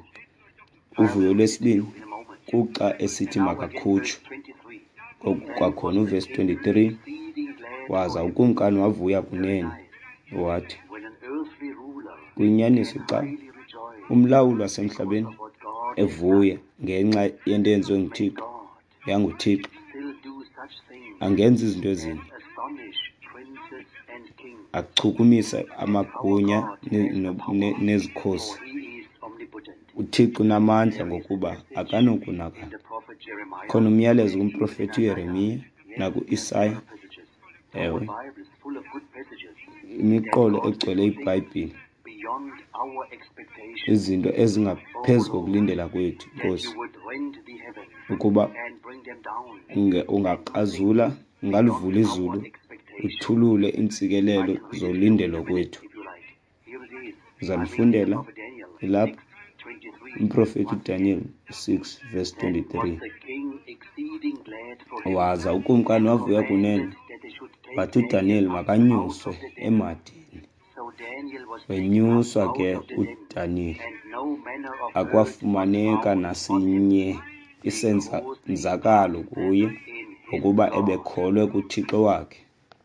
I Uvuyo will read it to lwesibini you in a moment. kuxa esithi Now again, makakhutshwe. verse twenty-three. Kwakhona uverse twenty-three, Exceeding glad waza for him. ukumkani wavuya kunene, wathi When an earthly ruler kuyinyaniso xa highly rejoiced umlawuli wasemhlabeni at what God evuya ngenxa yento enziwe nguThixo, God yanguThixo, still do such things angenza izinto ezimbi, astonish princes and kings. akuchukumisa amagunya ne- no- ne- nezikhosi. For he is omnipotent. uThixo unamandla ngokuba akanokunakala. The prophet Jeremiah. Khona umyalezo kumprofethi uYeremiya naku-Isaya. Passages. Ewe, The Bible is full of good passages. imiqolo egcwele iBhayibhile, Beyond our expectations. izinto ezingaphezu kokulindela kwethu. That Nkosi, you would rend the heaven ukuba and bring them down. unge- ungaqazula, ungalivula izulu, uthulule iintsikelelo zolindelwa kwethu. If you like. Here it is. Uzalifundela Prophet Daniel ilapha twenty-three. umprofethi uDaniel six verse Was twenty-three. the king exceeding glad for him. Waza ukumkani wavuya kunene, That they should take wathi uDaniel Daniel out makanyuswe of the den. ematini. So Daniel was Wenyuswa taken ke out of the den, uDaniel, and no manner of hurt akwafumaneka was found nasinye isenzakalo kuye, in his ukuba God. ebekholwe kuThixo wakhe.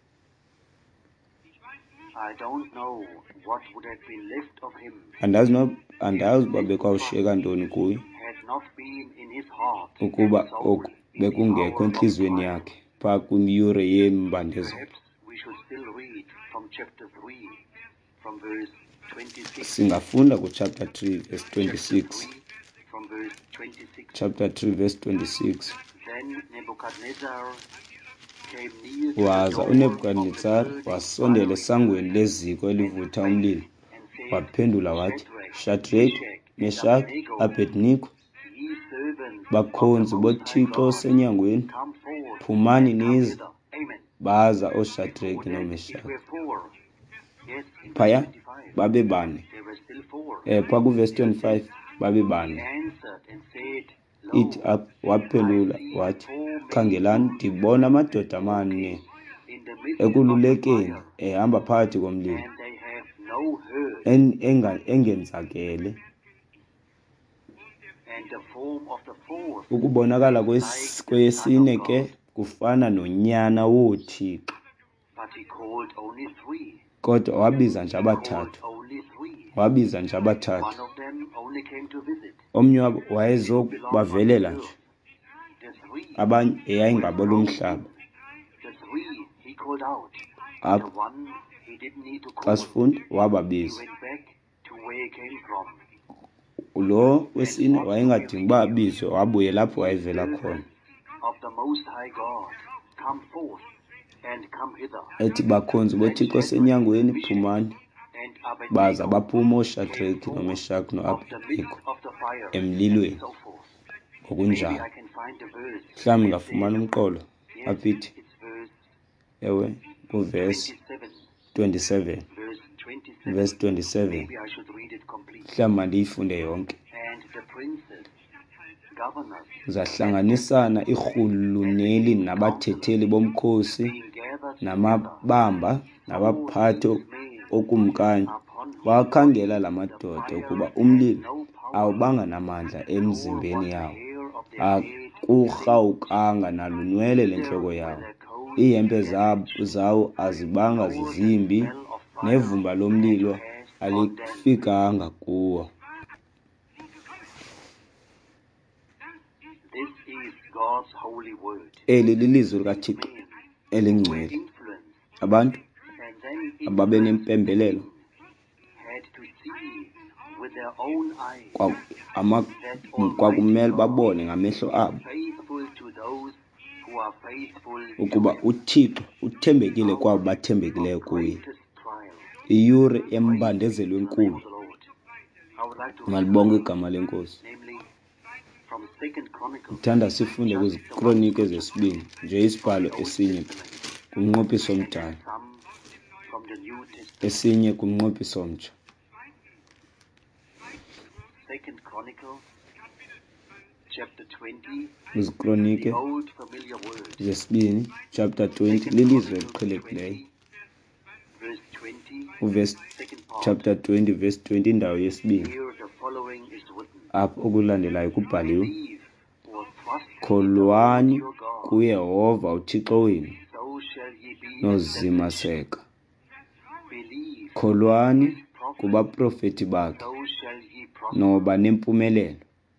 I don't know what would have been left of him Andazi no andazi uba bekwawushiyeka ntoni kuye, had not been in his heart ukuba and soul oku in the bekungekho hour of entliziyweni trial. yakhe phaa kwiyure yembandezelo. Perhaps we should still read from chapter three, from verse twenty-six. Singafunda kuchapter three verse twenty-six. three, from verse twenty-six. Chapter three verse twenty-six. Then Nebuchadnezzar came near to the Waza door uNebukadnezar of the wasondela burning esangweni leziko elivutha umlilo, and said, waphendula wathi, Shadrach, Shadrach, Meshach, Abednego, ye servants bakhonzi of the Most High boThixo God, osenyangweni, come forth phumani and come nize. hither. Amen. Baza For oShadrach that it noMeshach. were four. Yes, in verse Phaya twenty-five, babe bane. there were still four. Eh phaa kuverse twenty-five babe He bane. answered and said, Ithi Lo, ap- waphendula wathi, khangelani, ndibona amadoda amane in the midst of the ekululekeni fire, ehamba phakathi komlilo, and they have no hurt, en- enga- engenzakele. and the form of the fourth, Ukubonakala kwes- kweyesine ke kufana nonyana woThixo, but he called only three. kodwa wabiza nje Called abathathu, only three. wabiza nje One abathathu. of them only came to visit. Omnye wabo wayezobavelela nje, The three, abanye yayingabelomhlaba. the three he called out. Ap- The one he didn't need to Xa call. sifunda He wababiza. went back to where he came from. Lo wesine wayengadingi uba abizwe, wabuye lapho wayevela khona, Of the Most High God, come forth and come hither. ethi bakhonzi boThixo osenyangweni, phumani and baza Abednego baphuma oShadrach came noMeshach forth of the midst no-Abednego of the fire, emlilweni and so forth. Maybe ngokunjalo. I can find a verse Mhlawumbe that ngafumana says, umqolo yes, apithi it's verse ewe kuvesi twenty-seven, twenty-seven verse twenty-seven. verse twenty-seven Maybe I should read it complete. mhlawumbe mandiyifunde yonke. And the princes, governors, Zahlanganisana irhuluneli nabathetheli bomkhosi being gathered together, namabamba nabaphathi okumkani bakhangela la madoda ukuba umlilo awubanga namandla emzimbeni yawo, akurhawukanga nalunwele lentloko yawo, iihempe zawo azibanga zizimbi, nevumba lomlilo alifikanga kuwo. This is God's holy word. Eli lilizwi likaThixo elingcwele. Influence, Abantu and then it ababe nempembelelo had to see with their own eyes kwa- ama- kwakumele babone ngamehlo abo faithful to those who are faithful ukuba to him. uThixo uthembekile kwabo bathembekileyo kuye. Greatest trial. Iyure embandezelo enkulu. The Lord. I would like to read, Malibonke igama lenkosi. namely from Second Chronicles, Thanda sifunde kwizikronike ezesibini nje isibhalo esinye kumnqophiso omdala, some from the New Testament. esinye kumnqophiso omtsha. Second Chronicles, chapter twenty, Kwizikronike the old familiar word. zesibini chapter twenty lilizwe eliqhelekileyo. Verse twenty, Uverse second part. chapter twenty verse twenty indawo yesibini. Here the following is written. Apho okulandelayo kubhaliwe, Believe or trust in the kholwani Lord your God, kuYehova uThixo wenu so shall ye be established. nozimaseka. Believe, Kholwani kubaprofeti bakhe so shall ye prosper. noba nempumelelo.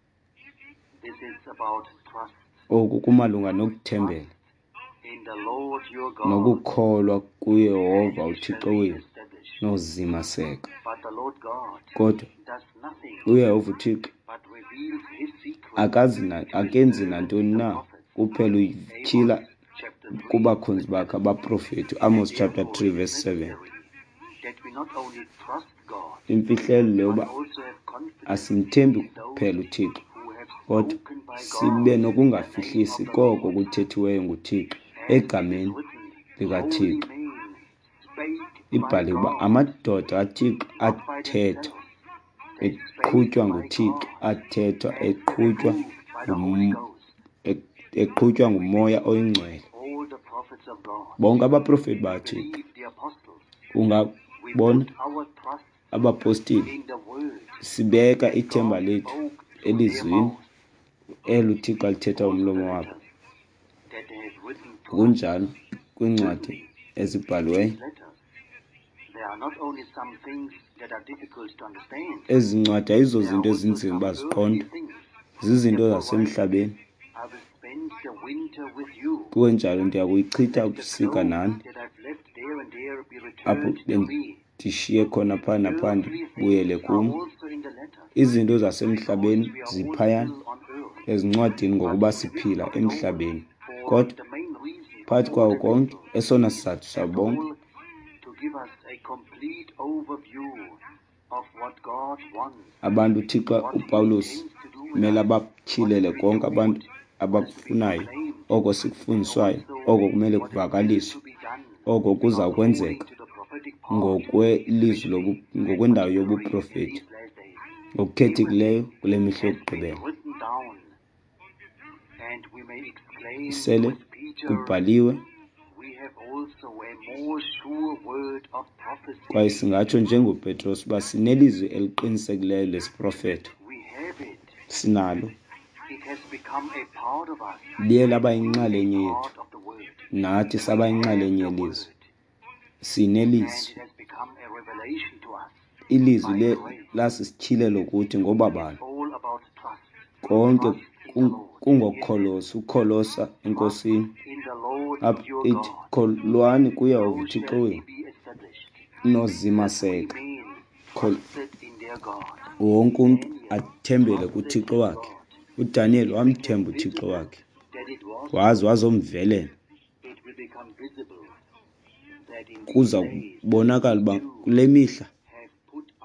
This is about trust Oku kumalunga nokuthembela in the Lord your God, nokukholwa kuYehova and ye uThixo shall be wenu established. nozimaseka. But the Lord God Kodwa does nothing uYehova uThixo but reveals his secret akazi na- akenzi nantoni na, kuphela uyityhila chapter three. kubakhonzi bakhe abaprofeti. Amos chapter three verse seven. That we not only trust God, Imfihlelo but leyoba also have confidence asimthembi in those kuphela uThixo, who have kodwa spoken by sibe God. nokungafihlisi koko kuthethiweyo nguThixo egameni likaThixo. Holy men spake by Ibhaliwe uba God, amadoda aThixo not by athethwa themselves. They spake eqhutywa by nguThixo, God, athethwa and eqhutywa moved by the Holy ngum- Ghost. e- eqhutywa ngumoya oyingcwele. All the prophets of God Bonke abaprofeti bakaThixo believe the apostles. We ungabona put our trust abapostile, in the word sibeka ithemba God lethu spoke through their elizwini mouths, elo uThixo alithetha umlomo wabo. that they have written to us. Kunjalo kwincwadi ezibhaliweyo, These letters, there are not only some things that are difficult to understand, ezi ncwadi ayizo there are zinto also ezinzima some uba earthly ziqonde, things. zizinto zasemhlabeni. I will spend the winter with you. Kunjalo ndiya kuyichitha Let the ubusika clothes nani, that I've left there and there be apho returned to me. bendishiye khona phaa naphandle Earthly buyele things are kum. also in the letter. Izinto zasemhlabeni We are all ziphayana still on earth. ezincwadini ngokuba siphila emhlabeni, For kodwa the main reason phakathi for kwawo the konke people esona sizathu sabo bonke all to give us a complete overview of what God wants. abantu uThixo uPawulos kumele abatyhilele konke abantu abakufunayo, oko sikufundiswayo, oko kumele kuvakaliswe, oko kuza kwenzeka ngokwelizwi lobu- ngokwendawo yobuprofeti ngokukhethekileyo kule mihla yokugqibela. Sele kubhaliwe kwaye singatsho njengoPetros uba sinelizwi eliqinisekileyo lesiprofeto. Sinalo, liye laba yinxalenye yethu, nathi saba yinxalenye yelizwi. Sinelizwi, ilizwi le lasisityhilelo kuthi ngoba bani konke kun- kungokholosa, ukholosa enkosini. Apho ithi kholwani kuYehova uThixo wenu nozimaseka. Khol- wonke umntu athembele kuThixo wakhe. uDaniel wamthemba uThixo wakhe, wazi wazomvelela. Kuza kubonakala uba kule mihla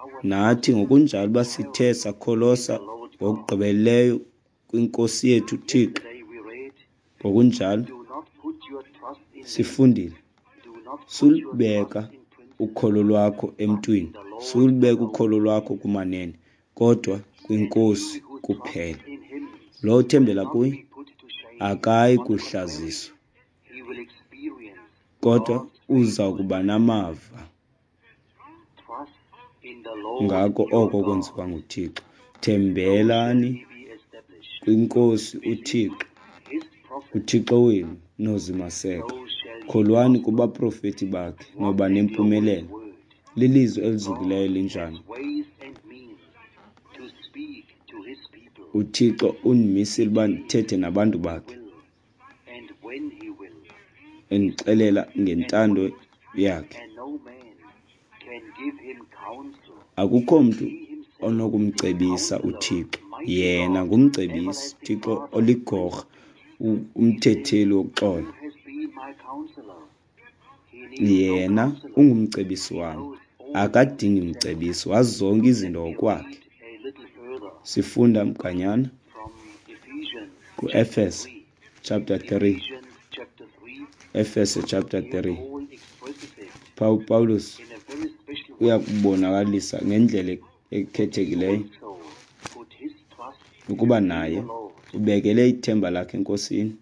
nathi ngokunjalo basithe sakholosa ngokugqibeleyo kwinkosi yethu Thixo. Yesterday we read, Ngokunjalo do not put your trust in men, sifundile, do not put your sulibeka trust in princes, ukholo lwakho emntwini, sulibeka ukholo lwakho kumanene, kodwa kwinkosi who kuphela. trusts in him Lo uthembela not kuye be put to shame. akayi On the contrary, kuhlaziswa, he will experience kodwa God's uza faithfulness. kuba namava Trust in the Lord ngako your oko God. kwenziwa nguThixo. So shall Thembelani he be established. kwinkosi uThixo, His prophets, uThixo wenu nozimaseko. so shall he Kholwani prosper. kubaprofeti bakhe What noba a glorious nempumelelo. word. Lilizwi God elizukileyo linjani. has ways and means to speak to his people. uThixo unimisile uba ndithethe nabantu He bakhe, will, and when he will, endixelela ngentando yakhe. and no man can give him counsel. Akukho mntu He himself onokumcebisa is Counselor, uThixo, mighty yena God, ngumcebisi, everlasting Thixo Father, oligorha, u- umthetheli wokuxola. who has been my counselor. He needs no Yena counselor. ungumcebisi He wami, knows all akadingi things himself. mcebisi, wazi zonke izinto Let me ngokwakhe. read a little further Sifunda mganyana from Ephesians ku-Efes three. chapter three, Ephesians chapter three. Efese chapter Here three. Paul expresses it Paul Paulus in a very special way. uyakubonakalisa ngendlela ekhethekileyo Also put his trust ukuba in naye the Lord. ubekele ithemba lakhe enkosini.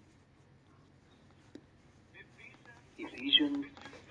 Ephesians,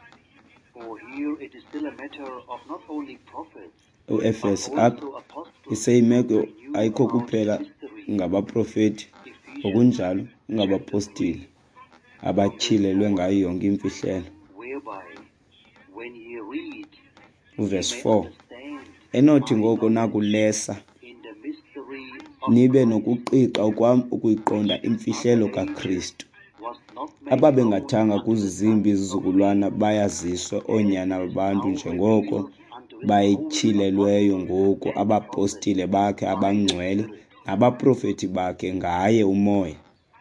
for here it is still a matter of not only prophets, but uEfes apha also apostles. iseyimeko who knew ayikho about kuphela history. ngabaprofeti, Ephesians ngokunjalo chapter ngabapostile three, abatyhilelwe ngayo yonke imfihlelo. whereby when ye read, Uverse ye may four, understand enothi my ngoko knowledge nakulesa in the mystery of nibe Christ, nokuqiqa okwam ukuyiqonda which in imfihlelo other ages kaKristu, was not made ababengathanga known unto the kuzizimbi sons of izizukulwana men, bayaziswa as oonyana it is babantu now njengoko revealed unto his holy bayityhilelweyo apostles ngoku and abapostile prophets bakhe by the abangcwele Spirit. nabaprofeti bakhe ngaye umoya.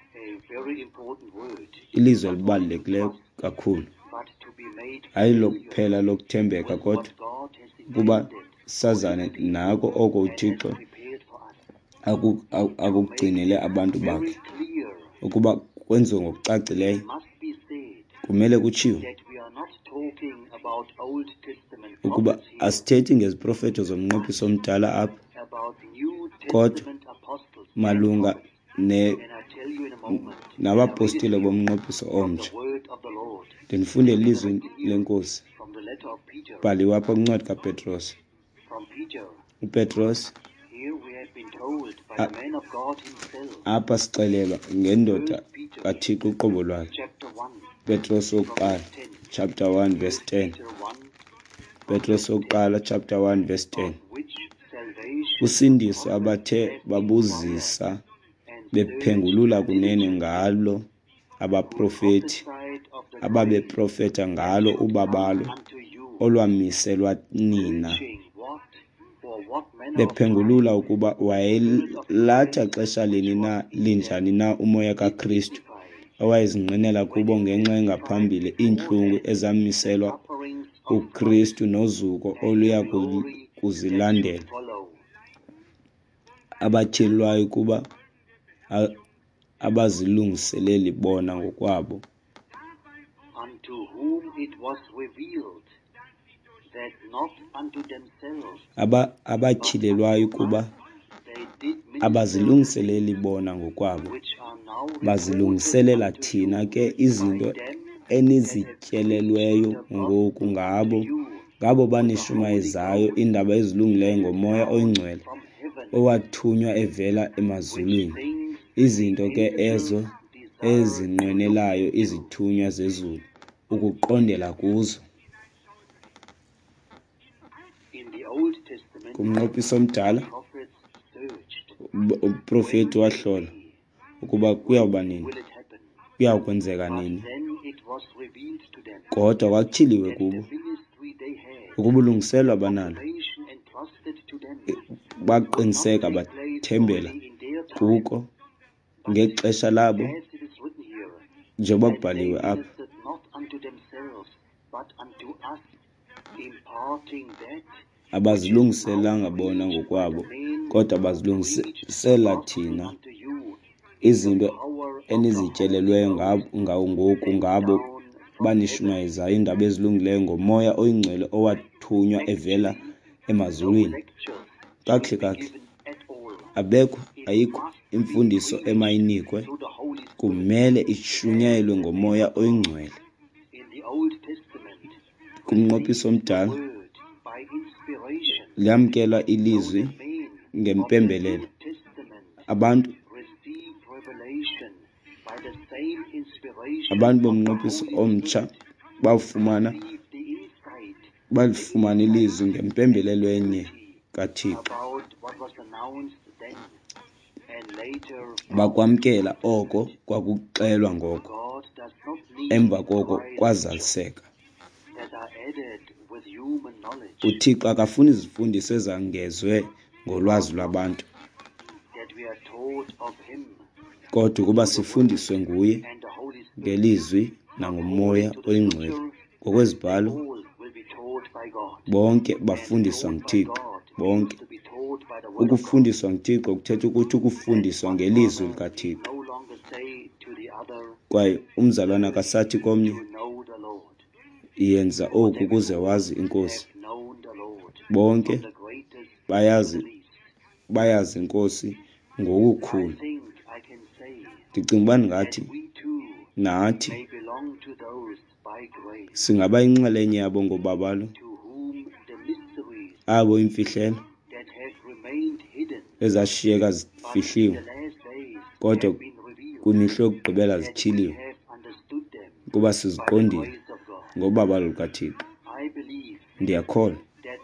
A very important word, Ilizwe not only to elibalulekileyo trust, kakhulu, but to be made hayi familiar lokuphela lokuthembeka, with kodwa what God has ukuba intended sazane for his people nako oko and has uThixo prepared for us. aku- aku- To akugcinele make it abantu very bakhe. clear, Ukuba kwenziwe it ngokucacileyo, must be said kumele kutshiwo that we are not talking about Old Testament ukuba prophets here, asithethi ngeziprofeto zomnqophiso omdala apha, about New kodwa Testament apostles and malunga prophets. ne And I tell you in a moment, and I read it nabapostile to you bomnqophiso from the omtsha. word of the Lord, Ndinifunde and ilizwi right here lenkosi from the letter of Peter, bhaliwe apha kwincwadi kaPetros. from Peter. uPetros Here we have been told by Ah. the man of God himself, apha sixelelwa ngendoda First Peter kaThixo uqobo lwayo. chapter one, Petros wokuqala chapter one verse ten. Peter one, Petros wokuqala chapter one verse ten. of which salvation Usindiso prophets abathe have babuzisa inquired and bephengulula searched kunene diligently, ngalo who abaprofeti prophesied of the ababeprofeta grace ngalo that should ubabalo come unto you, olwamiselwa nina, searching what for what manner of bephengulula time ukuba wayelatha xesha lini na linjani na umoya kaKristu signified owayezinqinela kubo ngenxa engaphambili iintlungu ezamiselwa sufferings of uKristu nozuko oluya ku- glory that kuzilandela, should follow. abatyhilwayo kuba a- abazilungiseleli bona ngokwabo, Unto whom it was revealed that not unto themselves aba abatyhilelwayo kuba they did minister, abazilungiseleli bona ngokwabo, which are now reported bazilungiselela unto thina you ke izinto by them enizityelelweyo ngoku ngabo ngabo banishumayezayo iindaba ezilungileyo ngomoya oyingcwele from heaven, owathunywa evela emazulwini. things Izinto ke ezo ezinqwenelayo izithunywa zezulu ukuqondela kuzo. in the Old Testament Kumnqophiso omdala prophets searched. u- uprofeti wahlola ukuba kuyawuba nini, Will it happen? kuyakwenzeka But nini, then it was revealed to them kodwa kwakutyhiliwe that kubo the ministry they had, ukuba ulungiselwa banalo salvation entrusted to them, baqiniseka not take place bathembela already in their time, kuko ngexesha labo, as it is written here, njengoba that they kubhaliwe apha, ministered not unto themselves, but unto us, imparting that abazilungiselanga bona ngokwabo, kodwa bazilungisela thina izinto enizityelelweyo ngawo ngoku ngabo banishumayizayo iindaba ezilungileyo ngomoya oyingcwele owathunywa evela emazulwini. Kakuhle kakuhle, abekho ayikho imfundiso emayinikwe, kumele ishunyayelwe ngomoya oyingcwele. Kumnqophiso omdala liyamkela ilizwi ngempembelelo. Abantu abantu bomnqophiso omtsha bawufumana balifumana ilizwi ngempembelelo enye kaThixo, bakwamkela oko kwakuxelwa ngoko, emva koko kwazaliseka. UThixo akafuni izifundiso ezangezwe ngolwazi lwabantu, kodwa ukuba sifundiswe nguye ngelizwi nangomoya oyingcwele. Ngokwezibhalo, bonke bafundiswa nguThixo, bonke. Ukufundiswa nguThixo kuthetha ukuthi ukufundiswa ngelizwi likaThixo. Kwaye umzalwana akasathi komnye, yenza oku ukuze wazi inkosi. Bonke bayazi bayazi inkosi ngokukhulu. Ndicinga uba ngathi nathi singaba yinxalenye yabo ngobabalo, abo imfihlelo ezashiyeka zifihliwe, kodwa kwimihlo yokugqibela zithiliwe, kuba siziqondile ngobabalo lukaThixo. Ndiyakholwa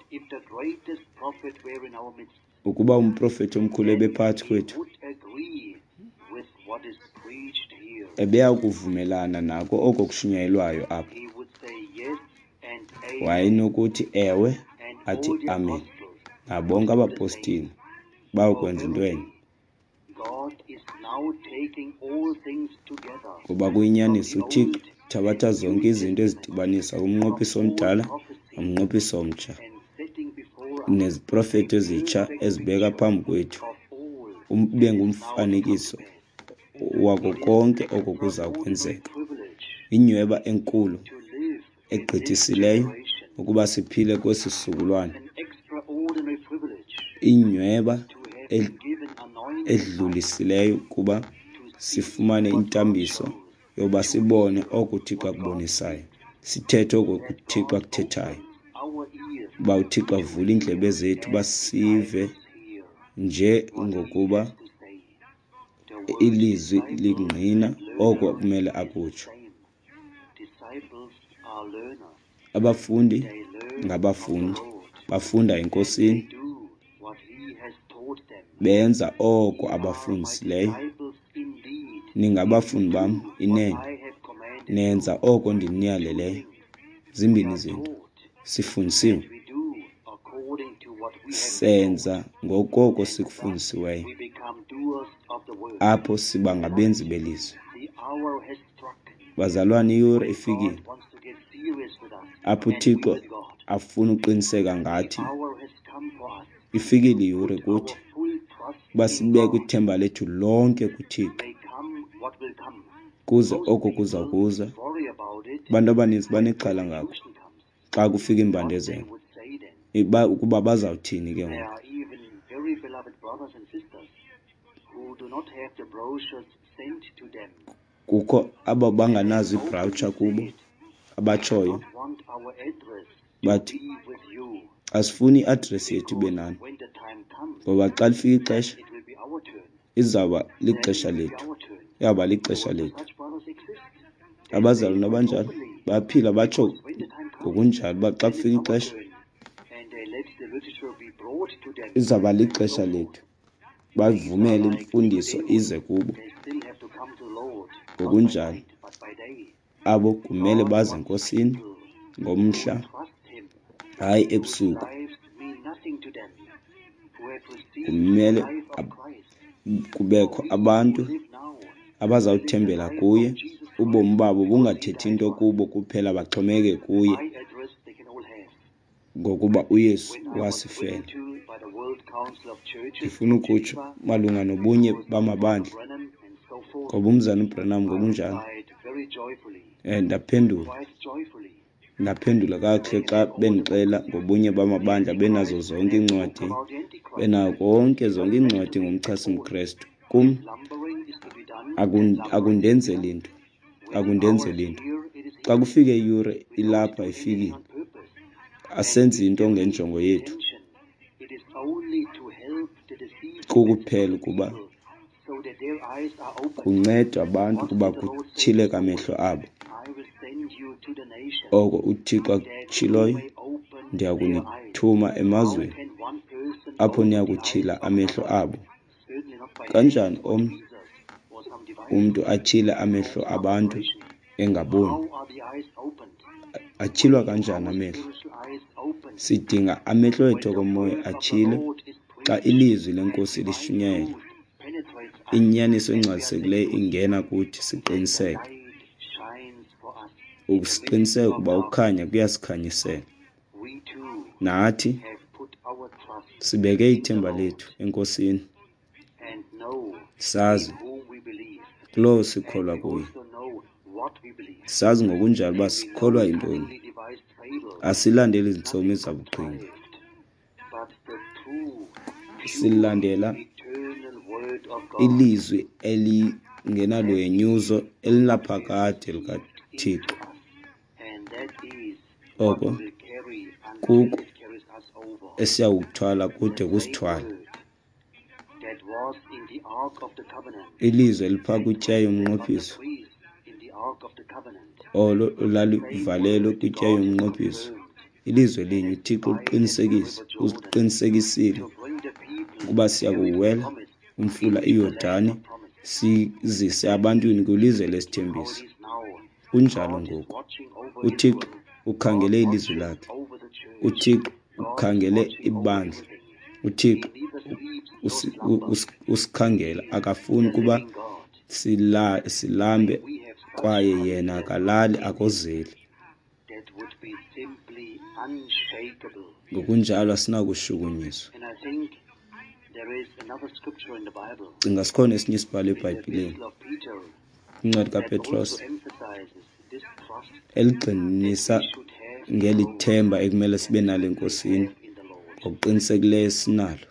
ukuba umprofethi omkhulu ebephakathi kwethu ebeya kuvumelana nako oko kushunyayelwayo apha, wayenokuthi ewe athi amen, nabonke abapostile bawukwenza into enye. Kuba kuyinyaniso uThixo thabatha zonke izinto ezidibanisa umnqophiso omdala nomnqophiso omtsha, neziprofethi ezitsha ezibeka phambi kwethu ube ngumfanekiso wako konke oko kuza kwenzeka. Inyweba enkulu egqithisileyo ukuba siphile kwesi sizukulwane, inyweba edlulisileyo kuba sifumane intambiso yoba sibone oko uThixo akubonisayo, sithethe oko uThixo akuthethayo. Uba uThixo avule iindlebe zethu basive nje ngokuba ilizwi lingqina oko kumele akutsho. Abafundi ngabafundi, bafunda enkosini, benza oko abafundisileyo. Ningabafundi bam inene, nenza oko ndiniyaleleyo. Zimbini zinto, sifundisiwe, senza ngokoko sikufundisiweyo, apho siba ngabenzi belizwi. Bazalwane, iyure ifikile apho uThixo afuna uqiniseka ngathi. Ifikile iyure kuthi uba sibeke ithemba lethu lonke kuThixo, kuze oko kuza kuza. Abantu abaninzi banexhala ngako xa kufika imbandezelo, ukuba bazawuthini ke ngoku. Kukho aba banganazo ibrawutsha kubo, abatshoyo bathi asifuni i-address yethu ibe nani, ngoba xa lifika ixesha izawuba lixesha lethu, iyawuba lixesha lethu. Abazalwana abanjalo baphila batsho ngokunjalo uba xa kufika ixesha izawuba lixesha lethu, bavumele imfundiso ize kubo. Ngokunjalo abo kumele baze enkosini ngomhla, hayi ebusuku. Kumele kubekho abantu abazawuthembela kuye, ubomi babo bungathethi into kubo kuphela, baxhomeke kuye. ngokuba uYesu When I was wasifela. written to by the World Council of Churches Ndifuna in ukutsho Geneva, malunga nobunye Brother bamabandla Branham and so forth, ngoba umzana uBranham I ngokunjalo. replied very joyfully, Eh, ndaphendula quite joyfully. ndaphendula kakuhle xa bendixela ngobunye bamabandla benazo zonke iincwadi, benayo konke zonke iincwadi ngomchasi mKristu. Kum Lumbering is to be done, akun- and lumbering akundenzeli is nto, when akundenzeli hours nto. here, it is Xa here. kufike iyure We don't ilapha do anything ifikile, on purpose. asenzi And into if ngenjongo there is yethu, intention, it is only to help the deceived kukuphela of the ukuba people, so that their eyes are opened. kuncedwa abantu What ukuba did the Lord say kutshileke before? amehlo abo. I will send you to the nations, Oko uThixo that you akutshiloyo, may open ndiya their eyes. kunithuma How emazweni can one person apho open niya the eyes kutshila of amehlo another? abo. Certainly not by Kanjani hands or omnye tweezers or some device. umntu atshile amehlo Perform some abantu operation. engaboni? How are the eyes opened? Atshilwa When kanjani our amehlo? spiritual eyes opened, Sidinga amehlo when ethu the okomoya word of the atshile Lord is xa preached, ilizwi and lenkosi divine lishunyayelwa, truth penetrates us, inyaniso and we are engcwalisekileyo set loose, ingena kuthi, and the siqiniseke light shines for us in the midst ukusiqiniseka of ukuba darkness. ukhanya kuyasikhanyisela. We too Nathi have put our trust sibeke in the ithemba Lord, lethu enkosini, and know sazi in whom we believe, kulowo and sikholwa we kuye. also know what we believe. Sazi ngokunjalo uba And we sikholwa know yintoni. cunningly devised fables, Asilandeli izintsomi nothing zabuqhinga, contrived, but the true, pure, silandela eternal word of God, ilizwi elingenalwenyuzo elinaphakade likaThixo. into us. And that is what Oko we will carry until kuko it carries us over. esiyawuthwala kude The same kusithwala. word that was in the Ark of the Covenant, Ilizwi elipha kutyayo of the umnqophiso, priest in the Ark of the Covenant, olo same olalivalelwe word kutyayo God has umnqophiso. confirmed Ilizwe linye uThixo by the uqinisekise river Jordan uqinisekisile to bring the people ukuba to siya carry the kuwela promise umfula into the land iYordani of promise. sizise abantwini kwilizwe How it lesithembiso. is now, Kunjalo God is ngoku watching over uThixo Israel. ukhangele God ilizwi watches lakhe, over the church. uThixo God is ukhangele watching over ibandla, everything. uThixo He neither sleeps nor usi- u- slumbers. us- usikhangela, He is akafuni the kuba living God. sila silambe May we have such kwaye confidence yena akalali in Him akozeli. that would be simply unshakable. Ngokunjalo asinakushukunyiswa. And I think there is another scripture in the Bible, Cinga sikhona esinye isibhalo in the eBhayibhileni, Epistle of Peter, incwadi that kaPetros, also emphasizes this trust eligxininisa that we should have in ngeli the Lord, themba ekumele sibe nalo and enkosini, have in the Lord. ngokuqinisekileyo sinalo.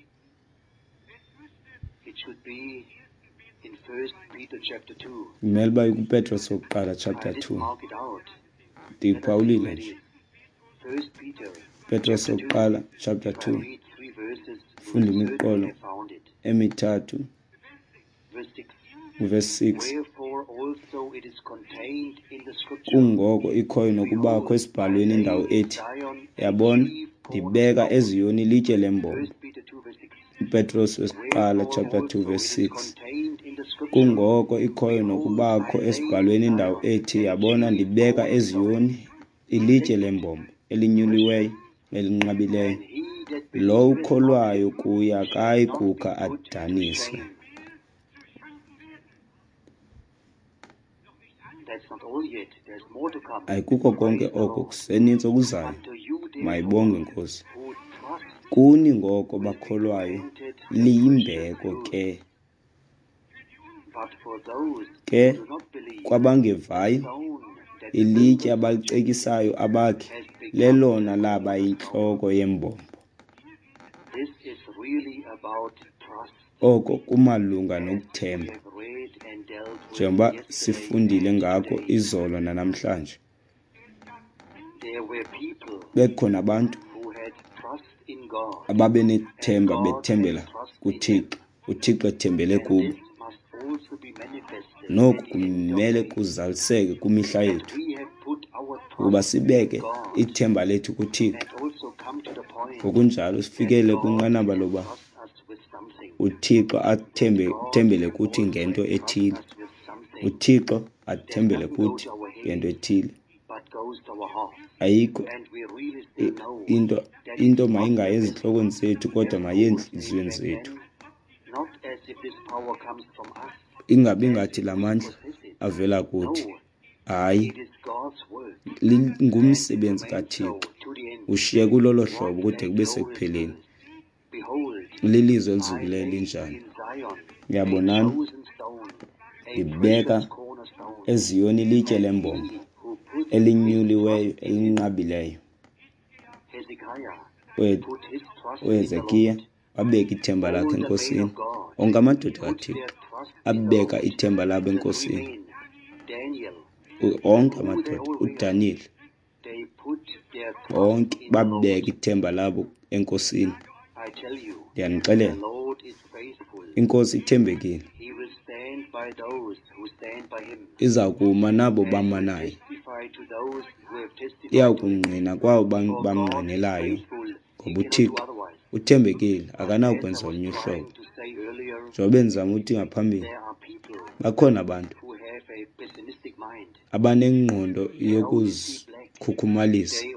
It should be in First Peter chapter two. Kumele uba kuPetros wokuqala I chapter did two. mark it out. Let us Ndiyiphawulile see where it nje. is. First Peter Petros chapter two. wokuqala chapter If I two. read three verses, you Funda will certainly imiqolo have found it. emithathu, Verse six. verse six. Wherefore also it is contained in the scripture. Kungoko ikhoyo nokubakho esibhalweni indawo ethi, yabona ndibeka eZiyoni ilitye lembombo. First Peter two verse six. uPetros wesiqala Wherefore chapter two also verse it is six. contained in the scripture. Kungoko ikhoyo nokubakho esibhalweni indawo ethi, yabona ndibeka eZiyoni ilitye lembombo elinyuliweyo elinqabileyo. And he that Lo believeth not ukholwayo him kuye shall akayikuka not be put to adaniswe. shame. That's not all yet. There's more to come. Ayikuko konke Praise the oko, Lord. kusenintsi okuzayo. Unto you Mayibongwe therefore Nkosi. who trust Kuni ngoko bakholwayo liyimbeko ke, but for those ke who do not believe, kwabangevayo sown that ilitye purpose abalicekisayo abakhe lelona laba yintloko yembombo. this is really about trust. Oko kumalunga We nokuthemba, have read and dealt with njengoba yesterday sifundile and ngako today. izolo nanamhlanje. There were people Bekhona abantu who had trust in God, ababenethemba bethembela kuThixo, uThixo ethembele and kubo. this must also be manifested Noku at the end of kumele days, kuzaliseke kumihla that yethu, we have put our ukuba trust sibeke in God, ithemba lethu kuThixo. and also come to the point Ngokunjalo that sifikele God kwinqanaba can loba trust us with something. uThixo athembe God thembele can kuthi also ngento entrust ethile. us with something uThixo athembele that doesn't go kuthi to our ngento head, ethile. but goes to our heart. Ayikho And we really still know into that into it's not mayingaye the ezihlokweni zethu kodwa as maye Paul said entliziyweni back zethu. then, not as if this power comes from us, Ingabi as ngathi if la we mandla possess it. avela No, kuthi. Hayi, it is God's word. lingumsebenzi And it remains kaThixo so to the end. ushiye kulolo hlobo kude kube sekupheleni. Lilizwe elizukileyo linjani? Ngiyabonana libeka eZiyoni ilitye lembombo elinyuliweyo elinqabileyo. uHezekiya wabeka ithemba lakhe enkosini. Onke amadoda kaThixo abeka ithemba labo enkosini. Onke amadoda, uDaniel, onke babeka ithemba labo enkosini. Ndiyanixelela, inkosi ithembekile, iza kuma nabo bamanayo, iya kungqina kwabo bamnqwenelayo, ngoba uThixo uthembekile, akanawukwenza olunye uhlobo. Njengoba ndizama uthi ngaphambili, bakhona abantu abanengqondo yokuzikhukhumalisa.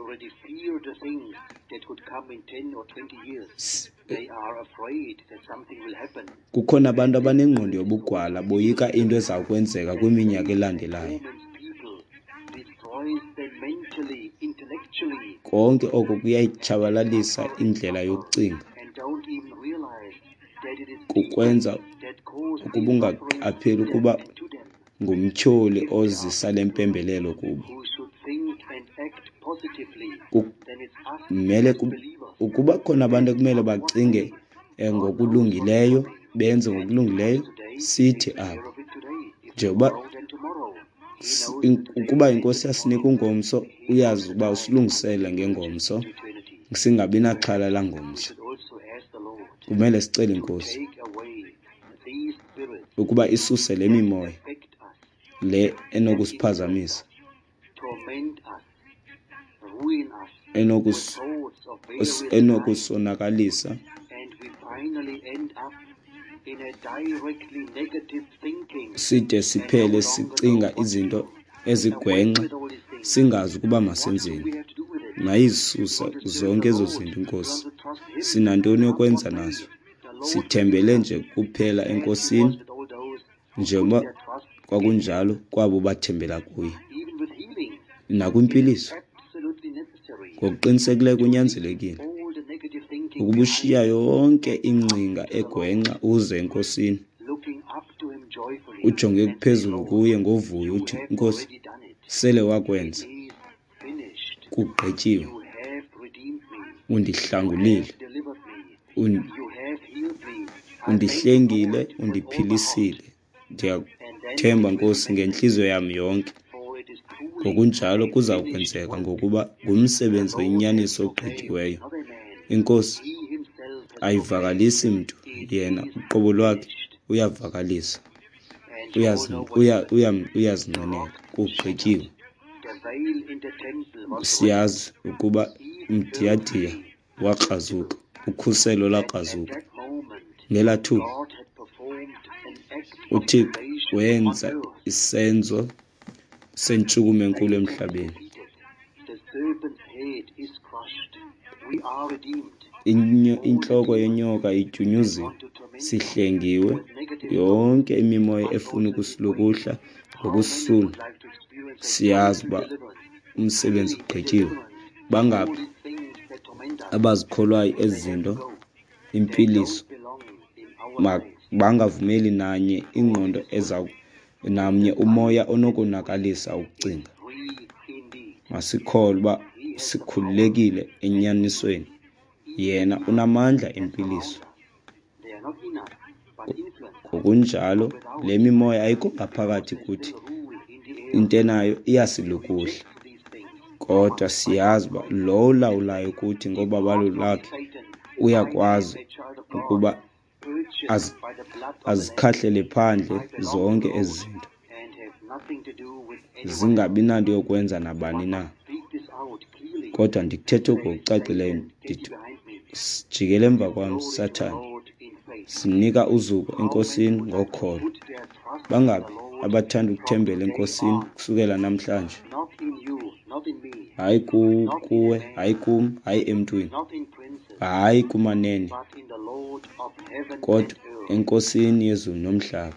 Kukhona abantu abanengqondo yobugwala, boyika into eza kwenzeka kwiminyaka elandelayo. Konke oko kuyayitshabalalisa indlela yokucinga, kukwenza ukuba ungaqapheli ukuba ngumtyholi ozisa lempembelelo kubo. Kumele ukuba khona abantu ekumele bacinge ngokulungileyo, benze ngokulungileyo, sithi abo. Njengoba ukuba inkosi yasinika ungomso, uyazi uba usilungisele ngengomso, singabi naxhala langomso. Kumele sicele inkosi ukuba isuse le mimoya le enokusiphazamisa, enokus enokusonakalisa, side siphele sicinga izinto ezigwenxa, singazi ukuba masenzeni. Mayizisusa zonke ezo zinto inkosi. Sinantoni yokwenza nazo? Sithembele nje kuphela enkosini, njengoba kwakunjalo kwabo bathembela kuye. Nakwimpiliso, ngokuqinisekileyo kunyanzelekile ukuba ushiya yonke ingcinga egwenxa uze enkosini, ujonge phezulu kuye ngovuyo, uthi Nkosi, sele wakwenza, kugqityiwe, undihlangulile, undihlengile, undiphilisile. Ndiyathemba Nkosi ngentliziyo yami yonke. Ngokunjalo kuza kwenzeka, ngokuba ngumsebenzi wenyaniso ogqityiweyo. Inkosi ayivakalisi mntu, yena uqobo lwakhe uyavakalisa, uyazinqinela, kugqityiwe. Siyazi ukuba umdiyadiya wakrazuka, ukhuselo lakrazuka. Ngela thuba uThixo wenza isenzo sentshukumo enkulu emhlabeni. Intloko yenyoka ityunyuziwe, sihlengiwe. Yonke imimoya efuna ukusilukuhla ngokusisula, siyazi uba umsebenzi ugqityiwe. Bangaphi abazikholwayo ezi zinto? Impiliso bangavumeli nanye ingqondo eza namnye umoya onokonakalisa ukucinga. Masikholwe uba sikhululekile enyanisweni. Yena unamandla empiliso. Ngokunjalo le mimoya ayikho ngaphakathi kuthi, into enayo iyasilukuhla, kodwa siyazi uba lo ulawulayo kuthi ngobabalo lakhe uyakwazi ukuba az, azikhahlele phandle zonke ezi zinto, zingabi nanto yokwenza nabani na. Kodwa ndithethe ngokucacileyo, ndithi sijikele emva kwam Sathane, sinika uzuko enkosini ngokholo. Bangaphi abathanda ukuthembela enkosini kusukela namhlanje? Hayi kuwe, hayi kum, hayi emntwini, hayi kumanene, kodwa enkosini yezulu nomhlaba.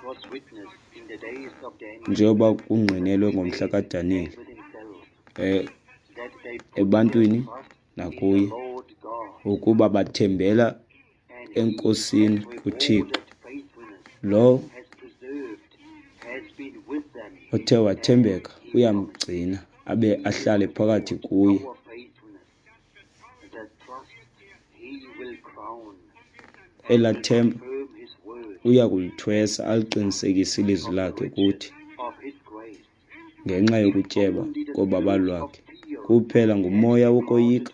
Njengoba kungqinelwe ngomhla kaDaniel, eh ebantwini nakuye, Lord God, ukuba bathembela and he enkosini has kuThixo, rewarded faithfulness, lo has preserved, has been with them. othe wathembeka uyamgcina abe ahlale phakathi kuye. Our faithfulness, the trust he will crown, and Elathemba confirm his word uya kulithwesa aliqinisekise ilizwi lakhe kuthi, of his grace. ngenxa yokutyeba kobaba lwakhe. Kuphela ngumoya wokoyika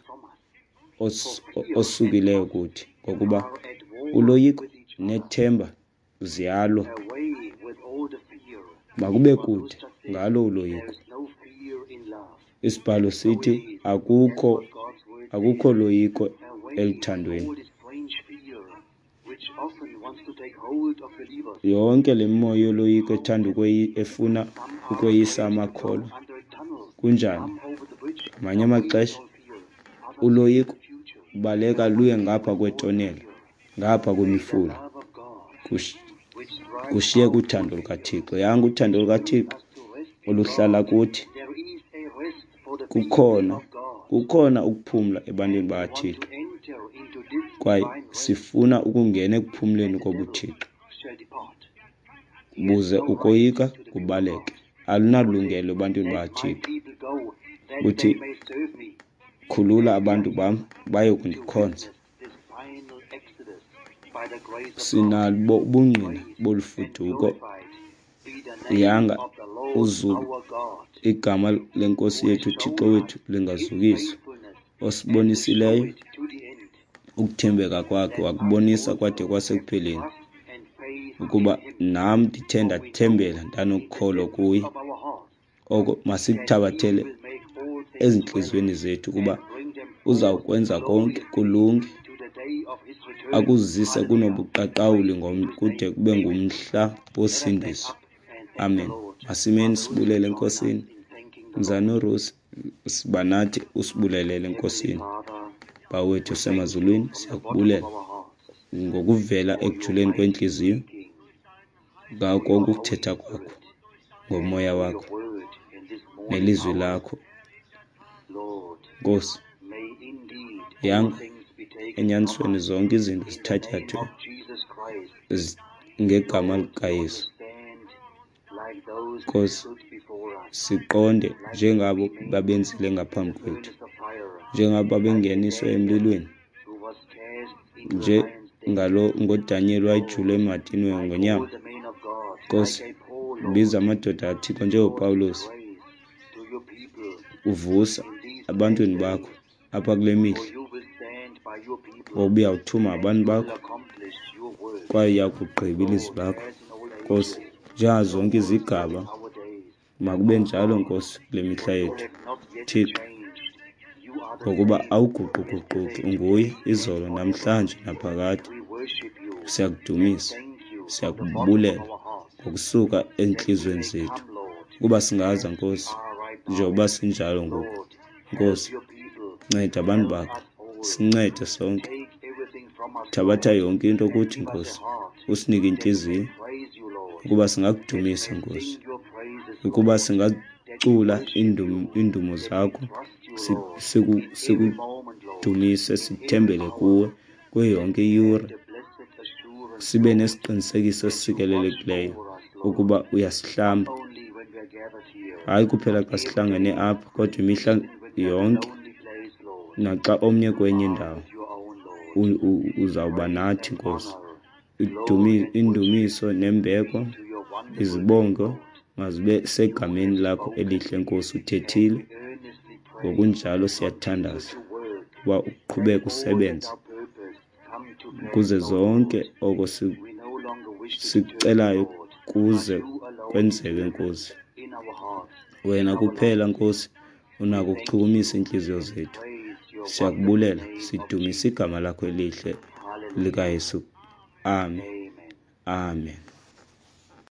os- osukileyo kuthi, ngokuba uloyiko nethemba ziyalwa. Away with all the fear. Makube kude ngalo uloyiko. There's no fear in love. Isibhalo sithi akukho God's word akukho loyiko away elithandweni. all this strange fear, which often wants to take hold of believers. Yonke le moya yoloyiko ethanda ukweyi efuna ukweyisa amakholwa. Under a tunnel, Kunjani? come over the bridge, Ngamanye amaxesha no fear. Others uloyiko see the future. ubaleka luye ngapha kwetonela, ngapha kwemifula, Love of God, kush- which drives kushiye out kuthando lukaThixo. Yanga uthando lukaThixo us to rest. oluhlala kuthi, There is a rest for the kukhona people of God. kukhona ukuphumla ebantwini We bakaThixo, want to enter into this kwaye divine rest. sifuna ukungena ekuphumleni kobuThixo, Shall depart. buze ukoyika kubaleke. Alunalungelo ebantwini Let my bakaThixo. people go, that Uthi, they may serve me. khulula abantu bam baye kundikhonza. This final exodus by the grace of God. Sinalo ubungqina bolufuduko. Glorified be the name Yanga of the Lord uzuku our God. igama lenkosi yethu uThixo wethu lingazukiswa, Faithfulness osibonisileyo it to the end. ukuthembeka kwakhe wakubonisa kwade kwasekupheleni, Trust and faith ukuba nam ndithe ndathembela ndanokukholwa kuye. of our hearts. Oko masikuthabathele Will make all things ezintliziyweni zethu ukuba bring them uzawukwenza konke kulunge, to the day of his return. akuzise kunobuqaqawuli ngom- kude kube ngumhla wosindiso. Amen. Masimeni sibulele enkosini. Mzano Rusi sibanathi usibulelele enkosini. Father, Bawethu semazulwini siyakubulela our hearts, ngokuvela ekujuleni kwenhliziyo ngako ukuthetha kwakho ngomoya wakho word in this morning, nelizwi lakho. Lord, Nkosi, may indeed yanga things be taken enyanisweni zonke izinto zithatyathwe Jesus Christ. zi- ngegama likaYesu. Stand like those who Nkosi, stood before us. siqonde njengabo babenzile ngaphambi kwethu, The fire njengabo babengeniswa emlilweni, who was cast into the nje lion's den. ngalo ngoDanyeli wayijule emadini wengonyama. The man of God, Nkosi, like a Paul, biza amadoda athixo njengopawulosi, praise to your people. uvusa abantwini bakho apha kule mihla, You will stand by your people. ngoba uyawuthuma abantu bakho Accomplish your word. kwaye uyakugqiba ilizwi lakho. As in all ages, Nkosi, njengazo zonke izigaba our days makube njalo Nkosi kule mihla yethu have not yet Thixo, changed. You are the ngokuba awuguquguquki, unguye izolo namhlanje naphakade. we worship you. Siyakudumisa, Thank you. siyakubulela Our hearts. ngokusuka enhlizweni zethu, Come, Lord. ukuba singaza Nkosi Are right now. njengoba sinjalo ngoku. Lord, Nkosi, your people. nceda abantu bakho, sincede sonke, Take everything from us. thabatha yonke into kuthi Nkosi, Heart. usinike inhliziyo Praise you, Lord. ukuba singakudumisa Nkosi, Sing your praises. ukuba singacula indum- indumo zakho, Trust you, si- Lord. siku- sikudumise, sithembele kuwe kuyo yonke iyure, The blessed assurance sibe nesiqinisekiso esifikelelekileyo ukuba uyasihlamba, only when we are gathered here. hayi kuphela xa sihlangene apha, kodwa imihla yonke, Only place, Lord. naxa omnye kwenye indawo Your own, Lord. u- u- uzawuba nathi Nkosi. Idumi- indumiso nembeko, To your wonderful izibongo mazibe segameni lakho elihle Nkosi. Uthethile, earnestly pray. ngokunjalo siyathandaza Word. uba uqhubeke usebenze Our purpose come to pass. kuze zonke oko si- We no longer wish to sicelayo kuze kwenzeke Nkosi. in our hearts. Wena kuphela Nkosi unako ukuchukumisa inhliziyo zethu. Praise your Siyakubulela, sidumise igama lakho elihle likaYesu. Amen. Amen. Amen.